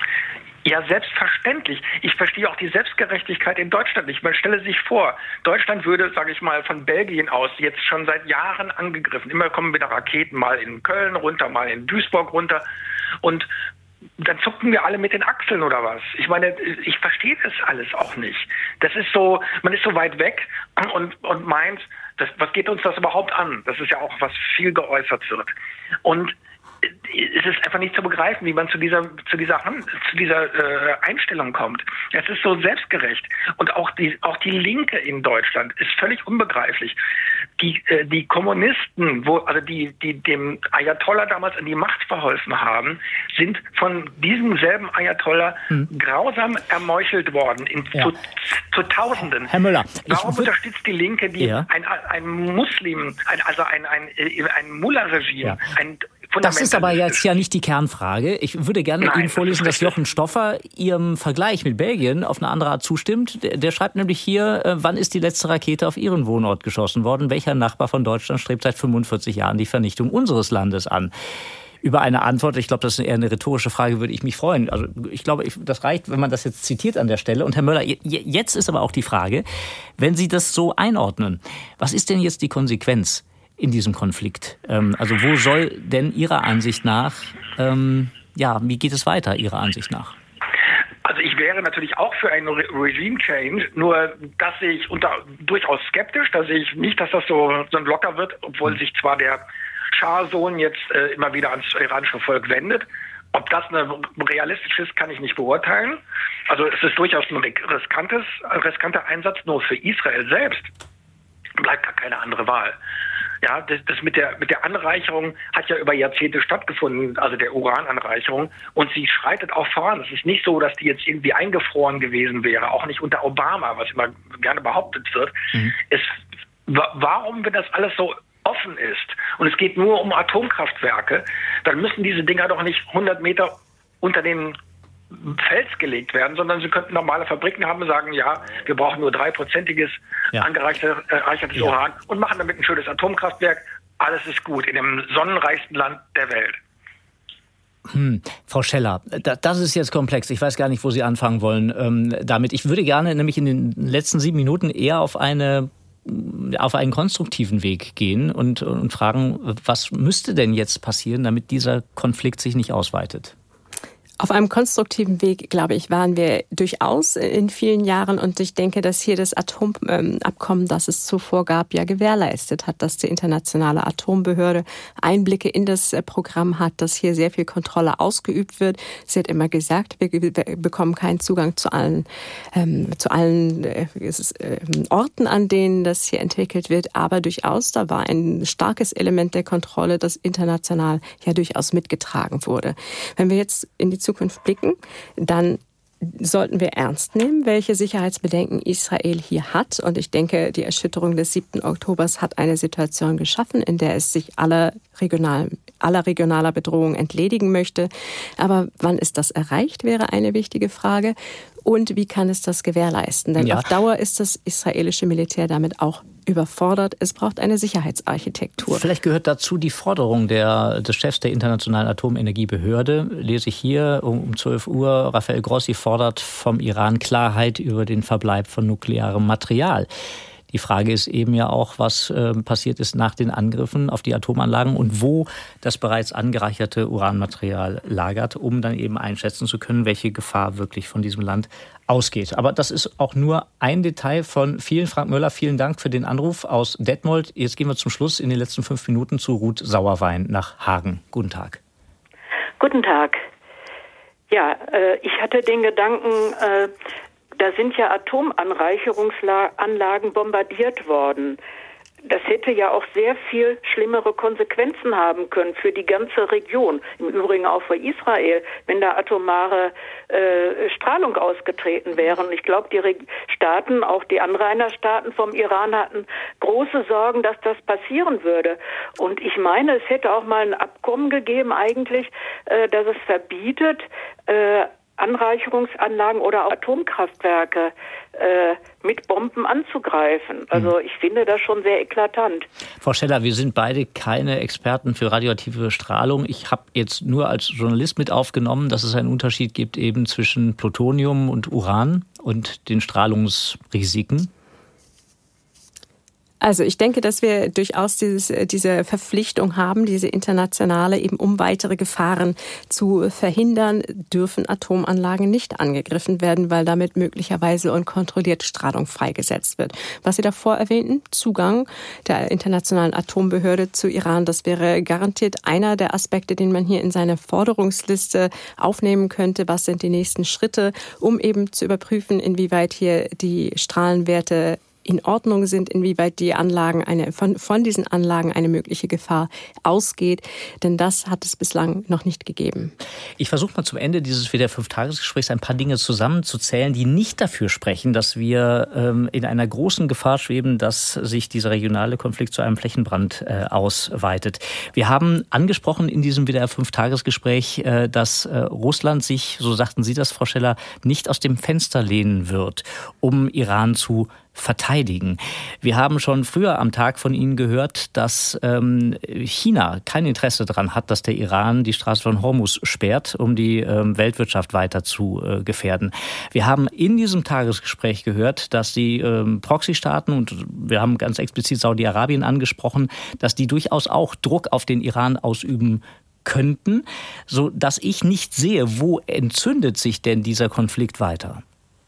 Ja, selbstverständlich. Ich verstehe auch die Selbstgerechtigkeit in Deutschland nicht. Man stelle sich vor, Deutschland würde, sage ich mal, von Belgien aus jetzt schon seit Jahren angegriffen. Immer kommen wieder Raketen mal in Köln runter, mal in Duisburg runter. Und dann zucken wir alle mit den Achseln oder was? Ich meine, ich verstehe das alles auch nicht. Das ist so, man ist so weit weg und, und meint, das, was geht uns das überhaupt an? Das ist ja auch, was viel geäußert wird. Und es ist einfach nicht zu begreifen, wie man zu dieser zu dieser zu dieser äh, Einstellung kommt. Es ist so selbstgerecht und auch die auch die Linke in Deutschland ist völlig unbegreiflich. Die äh, die Kommunisten, wo also die die dem Ayatollah damals an die Macht verholfen haben, sind von diesem selben Ayatollah hm. grausam ermeuchelt worden in ja. zu, zu Tausenden. Herr Müller, warum unterstützt die Linke die ja. ein ein Muslim, ein, also ein ein ein Mullah-Regime, ja. ein Das ist aber jetzt ja nicht die Kernfrage. Ich würde gerne mit Ihnen vorlesen, dass Jochen Stoffer Ihrem Vergleich mit Belgien auf eine andere Art zustimmt. Der, der schreibt nämlich hier, äh, wann ist die letzte Rakete auf Ihren Wohnort geschossen worden? Welcher Nachbar von Deutschland strebt seit fünfundvierzig Jahren die Vernichtung unseres Landes an? Über eine Antwort, ich glaube, das ist eher eine rhetorische Frage, würde ich mich freuen. Also ich glaube, ich, das reicht, wenn man das jetzt zitiert an der Stelle. Und Herr Möller, jetzt ist aber auch die Frage, wenn Sie das so einordnen, was ist denn jetzt die Konsequenz in diesem Konflikt? Ähm, also wo soll denn Ihrer Ansicht nach, ähm, ja, wie geht es weiter Ihrer Ansicht nach? Also ich wäre natürlich auch für einen Re- Regime-Change, nur das sehe ich unter, durchaus skeptisch. Da sehe ich nicht, dass das so, so locker wird, obwohl sich zwar der Schah-Sohn jetzt äh, immer wieder ans iranische Volk wendet. Ob das eine, realistisch ist, kann ich nicht beurteilen. Also es ist durchaus ein riskantes, riskanter Einsatz, nur für Israel selbst bleibt gar keine andere Wahl. Ja, das, das mit der mit der Anreicherung hat ja über Jahrzehnte stattgefunden, also der Urananreicherung, und sie schreitet auch voran. Es ist nicht so, dass die jetzt irgendwie eingefroren gewesen wäre, auch nicht unter Obama, was immer gerne behauptet wird. Mhm. Es, warum, wenn das alles so offen ist und es geht nur um Atomkraftwerke, dann müssen diese Dinger doch nicht hundert Meter unter den Fels gelegt werden, sondern sie könnten normale Fabriken haben und sagen, ja, wir brauchen nur dreiprozentiges ja. angereichertes ja. Uran und machen damit ein schönes Atomkraftwerk. Alles ist gut in dem sonnenreichsten Land der Welt. Hm, Frau Scheller, das ist jetzt komplex. Ich weiß gar nicht, wo Sie anfangen wollen ähm, damit. Ich würde gerne nämlich in den letzten sieben Minuten eher auf eine auf einen konstruktiven Weg gehen und, und fragen, was müsste denn jetzt passieren, damit dieser Konflikt sich nicht ausweitet? Auf einem konstruktiven Weg, glaube ich, waren wir durchaus in vielen Jahren. Und ich denke, dass hier das Atomabkommen, das es zuvor gab, ja gewährleistet hat, dass die internationale Atombehörde Einblicke in das Programm hat, dass hier sehr viel Kontrolle ausgeübt wird. Sie hat immer gesagt, wir bekommen keinen Zugang zu allen, ähm, zu allen äh, Orten, an denen das hier entwickelt wird. Aber durchaus, da war ein starkes Element der Kontrolle, das international ja durchaus mitgetragen wurde. Wenn wir jetzt in die Zukunft blicken, dann sollten wir ernst nehmen, welche Sicherheitsbedenken Israel hier hat. Und ich denke, die Erschütterung des siebten Oktobers hat eine Situation geschaffen, in der es sich aller, regional, aller regionaler Bedrohung entledigen möchte. Aber wann ist das erreicht, wäre eine wichtige Frage. Und wie kann es das gewährleisten? Denn ja. auf Dauer ist das israelische Militär damit auch überfordert. Es braucht eine Sicherheitsarchitektur. Vielleicht gehört dazu die Forderung der, des Chefs der Internationalen Atomenergiebehörde, lese ich hier um zwölf Uhr, Rafael Grossi fordert vom Iran Klarheit über den Verbleib von nuklearem Material. Die Frage ist eben ja auch, was äh, passiert ist nach den Angriffen auf die Atomanlagen und wo das bereits angereicherte Uranmaterial lagert, um dann eben einschätzen zu können, welche Gefahr wirklich von diesem Land ausgeht. Aber das ist auch nur ein Detail von vielen. Frank Möller, vielen Dank für den Anruf aus Detmold. Jetzt gehen wir zum Schluss in den letzten fünf Minuten zu Ruth Sauerwein nach Hagen. Guten Tag. Guten Tag. Ja, äh, ich hatte den Gedanken, äh, da sind ja Atomanreicherungsanlagen bombardiert worden. Das hätte ja auch sehr viel schlimmere Konsequenzen haben können für die ganze Region. Im Übrigen auch für Israel, wenn da atomare äh, Strahlung ausgetreten wäre. Und ich glaube, die Re- Staaten, auch die Anrainerstaaten vom Iran hatten große Sorgen, dass das passieren würde. Und ich meine, es hätte auch mal ein Abkommen gegeben eigentlich, äh, dass es verbietet, äh, Anreicherungsanlagen oder auch Atomkraftwerke äh, mit Bomben anzugreifen. Also ich finde das schon sehr eklatant. Frau Scheller, wir sind beide keine Experten für radioaktive Strahlung. Ich habe jetzt nur als Journalist mit aufgenommen, dass es einen Unterschied gibt eben zwischen Plutonium und Uran und den Strahlungsrisiken. Also ich denke, dass wir durchaus dieses, diese Verpflichtung haben, diese internationale, eben um weitere Gefahren zu verhindern, dürfen Atomanlagen nicht angegriffen werden, weil damit möglicherweise unkontrolliert Strahlung freigesetzt wird. Was Sie davor erwähnten, Zugang der internationalen Atombehörde zu Iran, das wäre garantiert einer der Aspekte, den man hier in seine Forderungsliste aufnehmen könnte. Was sind die nächsten Schritte, um eben zu überprüfen, inwieweit hier die Strahlenwerte in Ordnung sind, inwieweit die Anlagen eine, von, von diesen Anlagen eine mögliche Gefahr ausgeht. Denn das hat es bislang noch nicht gegeben. Ich versuche mal zum Ende dieses W D R fünf Tagesgesprächs ein paar Dinge zusammenzuzählen, die nicht dafür sprechen, dass wir ähm, in einer großen Gefahr schweben, dass sich dieser regionale Konflikt zu einem Flächenbrand äh, ausweitet. Wir haben angesprochen in diesem W D R fünf Tagesgespräch, äh, dass äh, Russland sich, so sagten Sie das, Frau Scheller, nicht aus dem Fenster lehnen wird, um Iran zu verteidigen. Wir haben schon früher am Tag von Ihnen gehört, dass ähm, China kein Interesse daran hat, dass der Iran die Straße von Hormuz sperrt, um die ähm, Weltwirtschaft weiter zu äh, gefährden. Wir haben in diesem Tagesgespräch gehört, dass die ähm, Proxy-Staaten, und wir haben ganz explizit Saudi-Arabien angesprochen, dass die durchaus auch Druck auf den Iran ausüben könnten, so dass ich nicht sehe, wo entzündet sich denn dieser Konflikt weiter?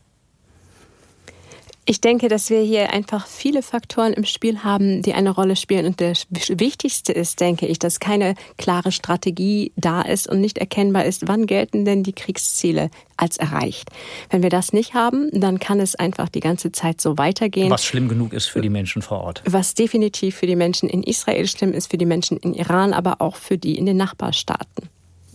Ich denke, dass wir hier einfach viele Faktoren im Spiel haben, die eine Rolle spielen. Und der wichtigste ist, denke ich, dass keine klare Strategie da ist und nicht erkennbar ist, wann gelten denn die Kriegsziele als erreicht. Wenn wir das nicht haben, dann kann es einfach die ganze Zeit so weitergehen. Was schlimm genug ist für die Menschen vor Ort. Was definitiv für die Menschen in Israel schlimm ist, für die Menschen in Iran, aber auch für die in den Nachbarstaaten.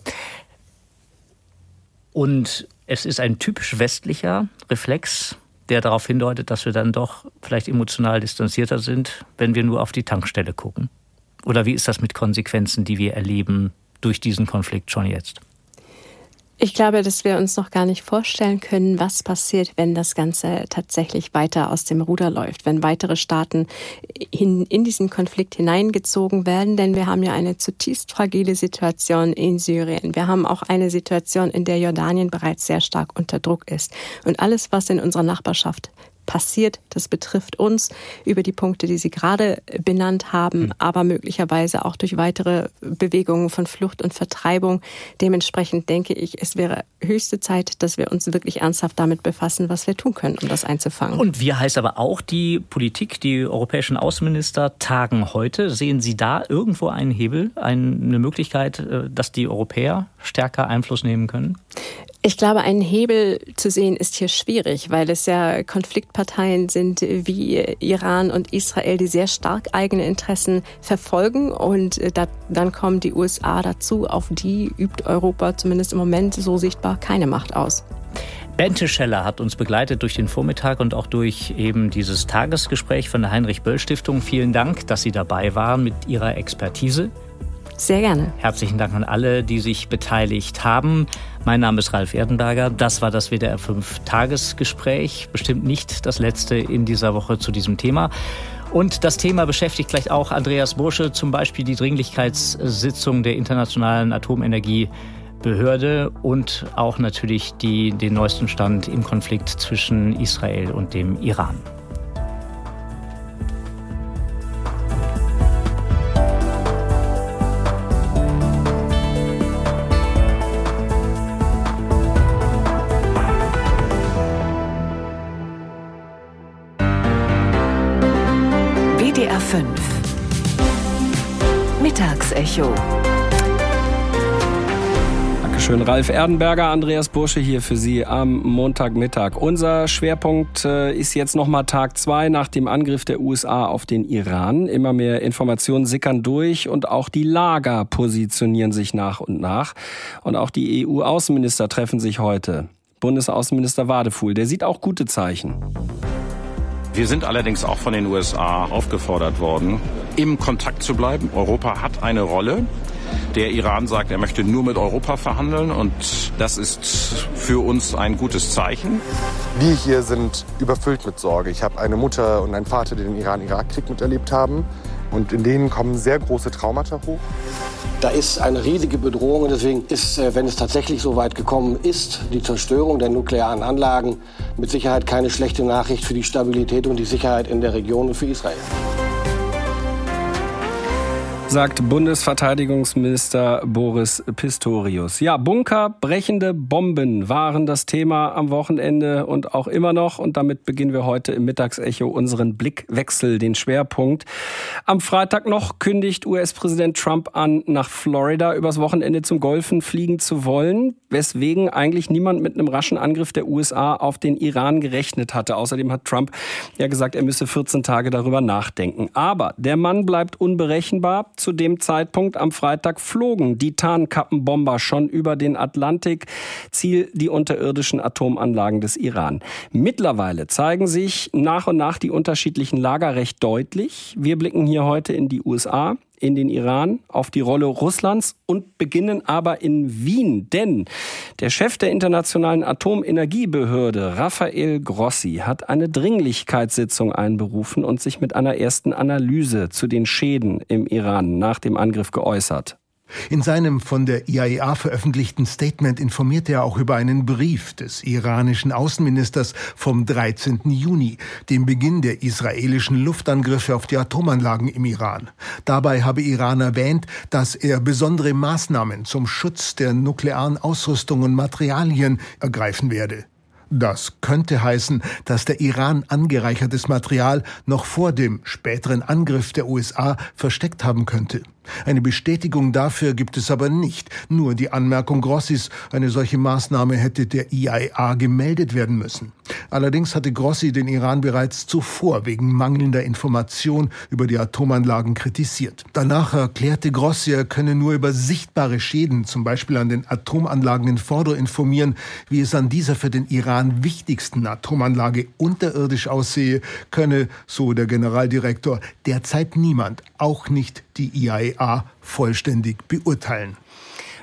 Und es ist ein typisch westlicher Reflex, der darauf hindeutet, dass wir dann doch vielleicht emotional distanzierter sind, wenn wir nur auf die Tankstelle gucken? Oder wie ist das mit Konsequenzen, die wir erleben durch diesen Konflikt schon jetzt? Ich glaube, dass wir uns noch gar nicht vorstellen können, was passiert, wenn das Ganze tatsächlich weiter aus dem Ruder läuft, wenn weitere Staaten in, in diesen Konflikt hineingezogen werden. Denn wir haben ja eine zutiefst fragile Situation in Syrien. Wir haben auch eine Situation, in der Jordanien bereits sehr stark unter Druck ist. Und alles, was in unserer Nachbarschaft passiert, das betrifft uns über die Punkte, die Sie gerade benannt haben, mhm. aber möglicherweise auch durch weitere Bewegungen von Flucht und Vertreibung. Dementsprechend denke ich, es wäre höchste Zeit, dass wir uns wirklich ernsthaft damit befassen, was wir tun können, um das einzufangen. Und wir heißt aber auch die Politik, die europäischen Außenminister tagen heute. Sehen Sie da irgendwo einen Hebel, eine Möglichkeit, dass die Europäer stärker Einfluss nehmen können? Ich glaube, einen Hebel zu sehen ist hier schwierig, weil es ja Konfliktparteien sind wie Iran und Israel, die sehr stark eigene Interessen verfolgen. Und da, dann kommen die U S A dazu. Auf die übt Europa zumindest im Moment so sichtbar keine Macht aus. Bente Scheller hat uns begleitet durch den Vormittag und auch durch eben dieses Tagesgespräch von der Heinrich-Böll-Stiftung. Vielen Dank, dass Sie dabei waren mit Ihrer Expertise. Sehr gerne. Herzlichen Dank an alle, die sich beteiligt haben. Mein Name ist Ralf Erdenberger. Das war das W D R fünf Tagesgespräch. Bestimmt nicht das letzte in dieser Woche zu diesem Thema. Und das Thema beschäftigt gleich auch Andreas Bursche, zum Beispiel die Dringlichkeitssitzung der Internationalen Atomenergiebehörde und auch natürlich die, den neuesten Stand im Konflikt zwischen Israel und dem Iran. W D R fünf Mittagsecho. Dankeschön, Ralf Erdenberger, Andreas Bursche hier für Sie am Montagmittag. Unser Schwerpunkt äh, ist jetzt nochmal Tag zwei nach dem Angriff der U S A auf den Iran. Immer mehr Informationen sickern durch und auch die Lager positionieren sich nach und nach. Und auch die E U-Außenminister treffen sich heute. Bundesaußenminister Wadefuhl, der sieht auch gute Zeichen. Wir sind allerdings auch von den U S A aufgefordert worden, im Kontakt zu bleiben. Europa hat eine Rolle. Der Iran sagt, er möchte nur mit Europa verhandeln und das ist für uns ein gutes Zeichen. Wir hier sind überfüllt mit Sorge. Ich habe eine Mutter und einen Vater, die den Iran-Irak-Krieg miterlebt haben und in denen kommen sehr große Traumata hoch. Da ist eine riesige Bedrohung und deswegen ist, wenn es tatsächlich so weit gekommen ist, die Zerstörung der nuklearen Anlagen mit Sicherheit keine schlechte Nachricht für die Stabilität und die Sicherheit in der Region und für Israel. Sagt Bundesverteidigungsminister Boris Pistorius. Ja, bunkerbrechende Bomben waren das Thema am Wochenende und auch immer noch. Und damit beginnen wir heute im Mittagsecho unseren Blickwechsel, den Schwerpunkt. Am Freitag noch kündigt U S-Präsident Trump an, nach Florida übers Wochenende zum Golfen fliegen zu wollen, weswegen eigentlich niemand mit einem raschen Angriff der U S A auf den Iran gerechnet hatte. Außerdem hat Trump ja gesagt, er müsse vierzehn Tage darüber nachdenken. Aber der Mann bleibt unberechenbar. Zu dem Zeitpunkt am Freitag flogen die Tarnkappenbomber schon über den Atlantik. Ziel die unterirdischen Atomanlagen des Iran. Mittlerweile zeigen sich nach und nach die unterschiedlichen Lager recht deutlich. Wir blicken hier heute in die U S A, in den Iran, auf die Rolle Russlands und beginnen aber in Wien. Denn der Chef der Internationalen Atomenergiebehörde, Rafael Grossi, hat eine Dringlichkeitssitzung einberufen und sich mit einer ersten Analyse zu den Schäden im Iran nach dem Angriff geäußert. In seinem von der I A E A veröffentlichten Statement informierte er auch über einen Brief des iranischen Außenministers vom dreizehnten Juni, dem Beginn der israelischen Luftangriffe auf die Atomanlagen im Iran. Dabei habe Iran erwähnt, dass er besondere Maßnahmen zum Schutz der nuklearen Ausrüstung und Materialien ergreifen werde. Das könnte heißen, dass der Iran angereichertes Material noch vor dem späteren Angriff der U S A versteckt haben könnte. Eine Bestätigung dafür gibt es aber nicht. Nur die Anmerkung Grossis, eine solche Maßnahme hätte der I A E A gemeldet werden müssen. Allerdings hatte Grossi den Iran bereits zuvor wegen mangelnder Information über die Atomanlagen kritisiert. Danach erklärte Grossi, er könne nur über sichtbare Schäden, zum Beispiel an den Atomanlagen in Fordo, informieren. Wie es an dieser für den Iran wichtigsten Atomanlage unterirdisch aussehe, könne, so der Generaldirektor, derzeit niemand, auch nicht die I A E A, vollständig beurteilen.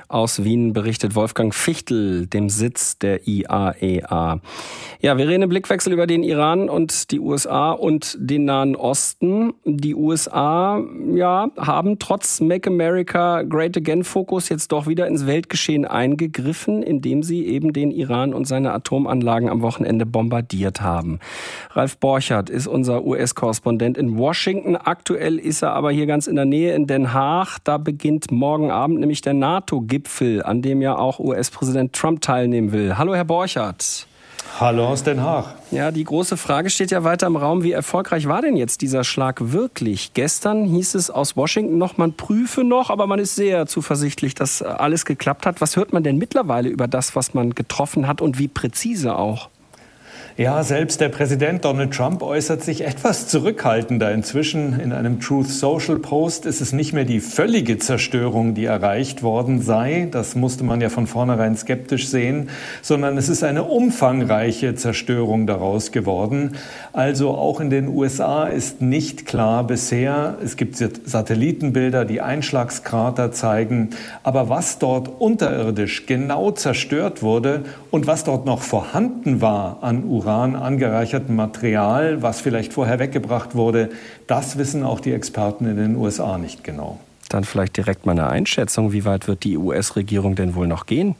Aus Wien berichtet Wolfgang Fichtel, dem Sitz der I A E A. Ja, wir reden im Blickwechsel über den Iran und die U S A und den Nahen Osten. Die U S A, ja, haben trotz Make America Great Again Fokus jetzt doch wieder ins Weltgeschehen eingegriffen, indem sie eben den Iran und seine Atomanlagen am Wochenende bombardiert haben. Ralf Borchardt ist unser U S-Korrespondent in Washington. Aktuell ist er aber hier ganz in der Nähe in Den Haag. Da beginnt morgen Abend nämlich der NATO-Gipfel, an dem ja auch U S-Präsident Trump teilnehmen will. Hallo, Herr Borchardt. Hallo aus Den Haag. Ja, die große Frage steht ja weiter im Raum. Wie erfolgreich war denn jetzt dieser Schlag wirklich? Gestern hieß es aus Washington noch, man prüfe noch, aber man ist sehr zuversichtlich, dass alles geklappt hat. Was hört man denn mittlerweile über das, was man getroffen hat und wie präzise auch? Ja, selbst der Präsident Donald Trump äußert sich etwas zurückhaltender. Inzwischen in einem Truth Social Post ist es nicht mehr die völlige Zerstörung, die erreicht worden sei. Das musste man ja von vornherein skeptisch sehen, sondern es ist eine umfangreiche Zerstörung daraus geworden. Also auch in den U S A ist nicht klar bisher. Es gibt Satellitenbilder, die Einschlagskrater zeigen. Aber was dort unterirdisch genau zerstört wurde und was dort noch vorhanden war an Uran, Uran angereichertem Material, was vielleicht vorher weggebracht wurde, das wissen auch die Experten in den U S A nicht genau. Dann vielleicht direkt mal eine Einschätzung, wie weit wird die U S-Regierung denn wohl noch gehen?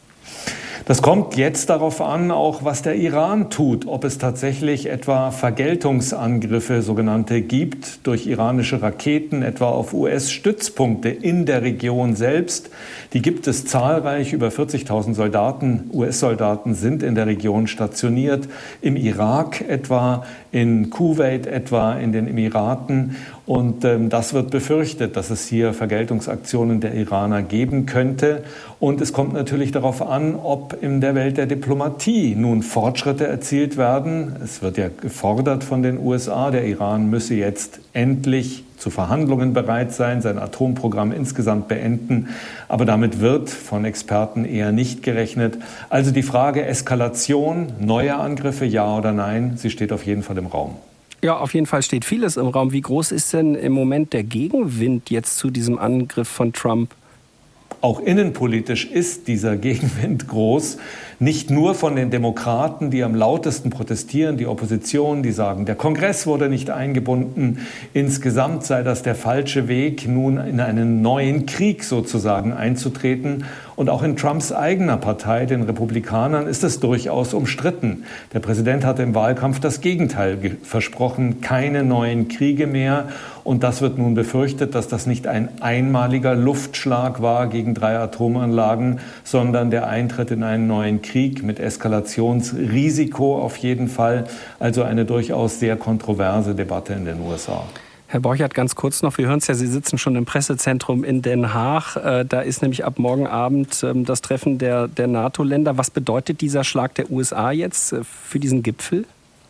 Das kommt jetzt darauf an, auch was der Iran tut, ob es tatsächlich etwa Vergeltungsangriffe, sogenannte, gibt durch iranische Raketen, etwa auf U S-Stützpunkte in der Region selbst. Die gibt es zahlreich, über vierzigtausend Soldaten, U S-Soldaten sind in der Region stationiert, im Irak etwa, in Kuwait etwa, in den Emiraten. Und ähm, das wird befürchtet, dass es hier Vergeltungsaktionen der Iraner geben könnte. Und es kommt natürlich darauf an, ob in der Welt der Diplomatie nun Fortschritte erzielt werden. Es wird ja gefordert von den U S A, der Iran müsse jetzt endlich zu Verhandlungen bereit sein, sein Atomprogramm insgesamt beenden. Aber damit wird von Experten eher nicht gerechnet. Also die Frage Eskalation, neue Angriffe, ja oder nein, sie steht auf jeden Fall im Raum. Ja, auf jeden Fall steht vieles im Raum. Wie groß ist denn im Moment der Gegenwind jetzt zu diesem Angriff von Trump? Auch innenpolitisch ist dieser Gegenwind groß. Nicht nur von den Demokraten, die am lautesten protestieren, die Opposition, die sagen, der Kongress wurde nicht eingebunden. Insgesamt sei das der falsche Weg, nun in einen neuen Krieg sozusagen einzutreten. Und auch in Trumps eigener Partei, den Republikanern, ist es durchaus umstritten. Der Präsident hatte im Wahlkampf das Gegenteil versprochen, keine neuen Kriege mehr. Und das wird nun befürchtet, dass das nicht ein einmaliger Luftschlag war gegen drei Atomanlagen, sondern der Eintritt in einen neuen Krieg mit Eskalationsrisiko auf jeden Fall. Also eine durchaus sehr kontroverse Debatte in den U S A. Herr Borchardt, ganz kurz noch, wir hören es ja, Sie sitzen schon im Pressezentrum in Den Haag. Da ist nämlich ab morgen Abend das Treffen der, der NATO-Länder. Was bedeutet dieser Schlag der U S A jetzt für diesen Gipfel?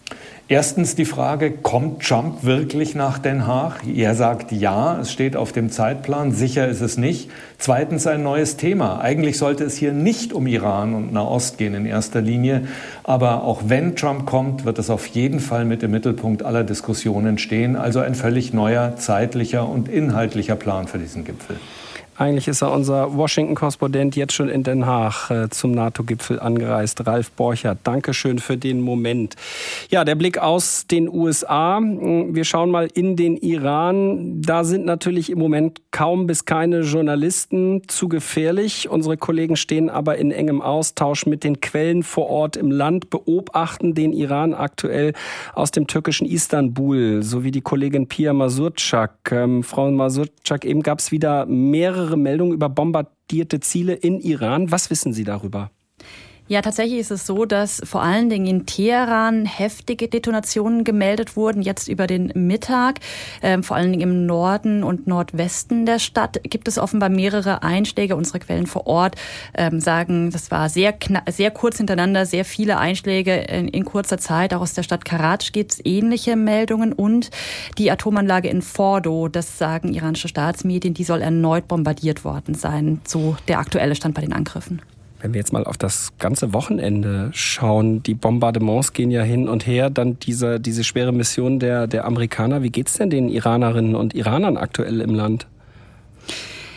Erstens die Frage, kommt Trump wirklich nach Den Haag? Er sagt ja, es steht auf dem Zeitplan, sicher ist es nicht. Zweitens ein neues Thema. Eigentlich sollte es hier nicht um Iran und Nahost gehen in erster Linie. Aber auch wenn Trump kommt, wird es auf jeden Fall mit im Mittelpunkt aller Diskussionen stehen. Also ein völlig neuer zeitlicher und inhaltlicher Plan für diesen Gipfel. Eigentlich ist er unser Washington-Korrespondent jetzt schon in Den Haag äh, zum NATO-Gipfel angereist. Ralf Borchardt, Dankeschön für den Moment. Ja, der Blick aus den U S A. Wir schauen mal in den Iran. Da sind natürlich im Moment kaum bis keine Journalisten, zu gefährlich. Unsere Kollegen stehen aber in engem Austausch mit den Quellen vor Ort im Land, beobachten den Iran aktuell aus dem türkischen Istanbul, so wie die Kollegin Pia Masurczak. Ähm, Frau Masurczak, eben gab es wieder mehrere Meldungen über bombardierte Ziele in Iran. Was wissen Sie darüber? Ja, tatsächlich ist es so, dass vor allen Dingen in Teheran heftige Detonationen gemeldet wurden, jetzt über den Mittag. Ähm, vor allen Dingen im Norden und Nordwesten der Stadt gibt es offenbar mehrere Einschläge. Unsere Quellen vor Ort ähm, sagen, das war sehr kna- sehr kurz hintereinander, sehr viele Einschläge in, in kurzer Zeit. Auch aus der Stadt Karaj gibt es ähnliche Meldungen. Und die Atomanlage in Fordo, das sagen iranische Staatsmedien, die soll erneut bombardiert worden sein. So der aktuelle Stand bei den Angriffen. Wenn wir jetzt mal auf das ganze Wochenende schauen, die Bombardements gehen ja hin und her, dann diese, diese schwere Mission der, der Amerikaner. Wie geht's denn den Iranerinnen und Iranern aktuell im Land?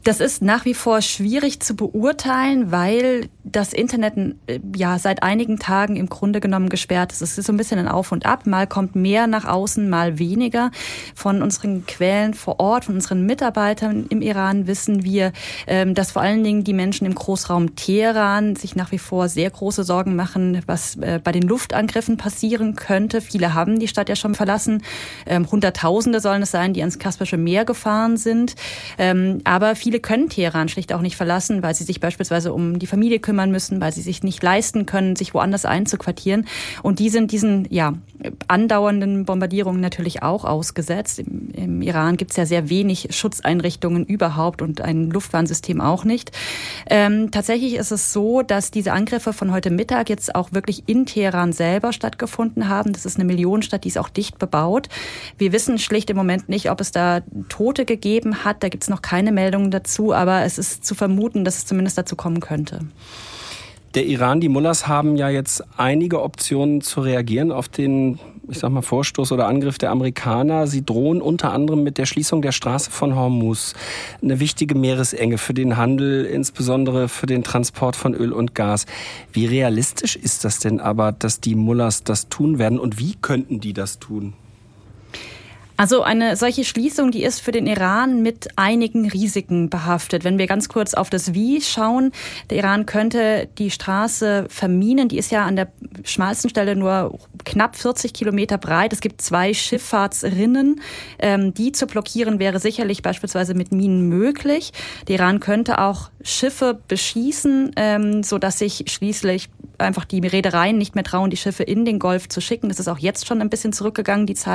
Das ist nach wie vor schwierig zu beurteilen, weil das Internet ja seit einigen Tagen im Grunde genommen gesperrt ist. Es ist so ein bisschen ein Auf und Ab. Mal kommt mehr nach außen, mal weniger. Von unseren Quellen vor Ort, von unseren Mitarbeitern im Iran wissen wir, dass vor allen Dingen die Menschen im Großraum Teheran sich nach wie vor sehr große Sorgen machen, was bei den Luftangriffen passieren könnte. Viele haben die Stadt ja schon verlassen. Hunderttausende sollen es sein, die ans Kaspische Meer gefahren sind. Aber viele können Teheran schlicht auch nicht verlassen, weil sie sich beispielsweise um die Familie kümmern müssen, weil sie sich nicht leisten können, sich woanders einzuquartieren. Und die sind diesen ja, andauernden Bombardierungen natürlich auch ausgesetzt. Im, im Iran gibt es ja sehr wenig Schutzeinrichtungen überhaupt und ein Luftwarnsystem auch nicht. Ähm, tatsächlich ist es so, dass diese Angriffe von heute Mittag jetzt auch wirklich in Teheran selber stattgefunden haben. Das ist eine Millionenstadt, die ist auch dicht bebaut. Wir wissen schlicht im Moment nicht, ob es da Tote gegeben hat. Da gibt es noch keine Meldungen dazu, aber es ist zu vermuten, dass es zumindest dazu kommen könnte. Der Iran, die Mullahs haben ja jetzt einige Optionen zu reagieren auf den, ich sag mal, Vorstoß oder Angriff der Amerikaner. Sie drohen unter anderem mit der Schließung der Straße von Hormuz. Eine wichtige Meeresenge für den Handel, insbesondere für den Transport von Öl und Gas. Wie realistisch ist das denn aber, dass die Mullahs das tun werden und wie könnten die das tun? Also eine solche Schließung, die ist für den Iran mit einigen Risiken behaftet. Wenn wir ganz kurz auf das Wie schauen, der Iran könnte die Straße verminen. Die ist ja an der schmalsten Stelle nur knapp vierzig Kilometer breit. Es gibt zwei Schifffahrtsrinnen. Ähm, die zu blockieren wäre sicherlich beispielsweise mit Minen möglich. Der Iran könnte auch Schiffe beschießen, ähm, sodass sich schließlich einfach die Reedereien nicht mehr trauen, die Schiffe in den Golf zu schicken. Das ist auch jetzt schon ein bisschen zurückgegangen, die Zahl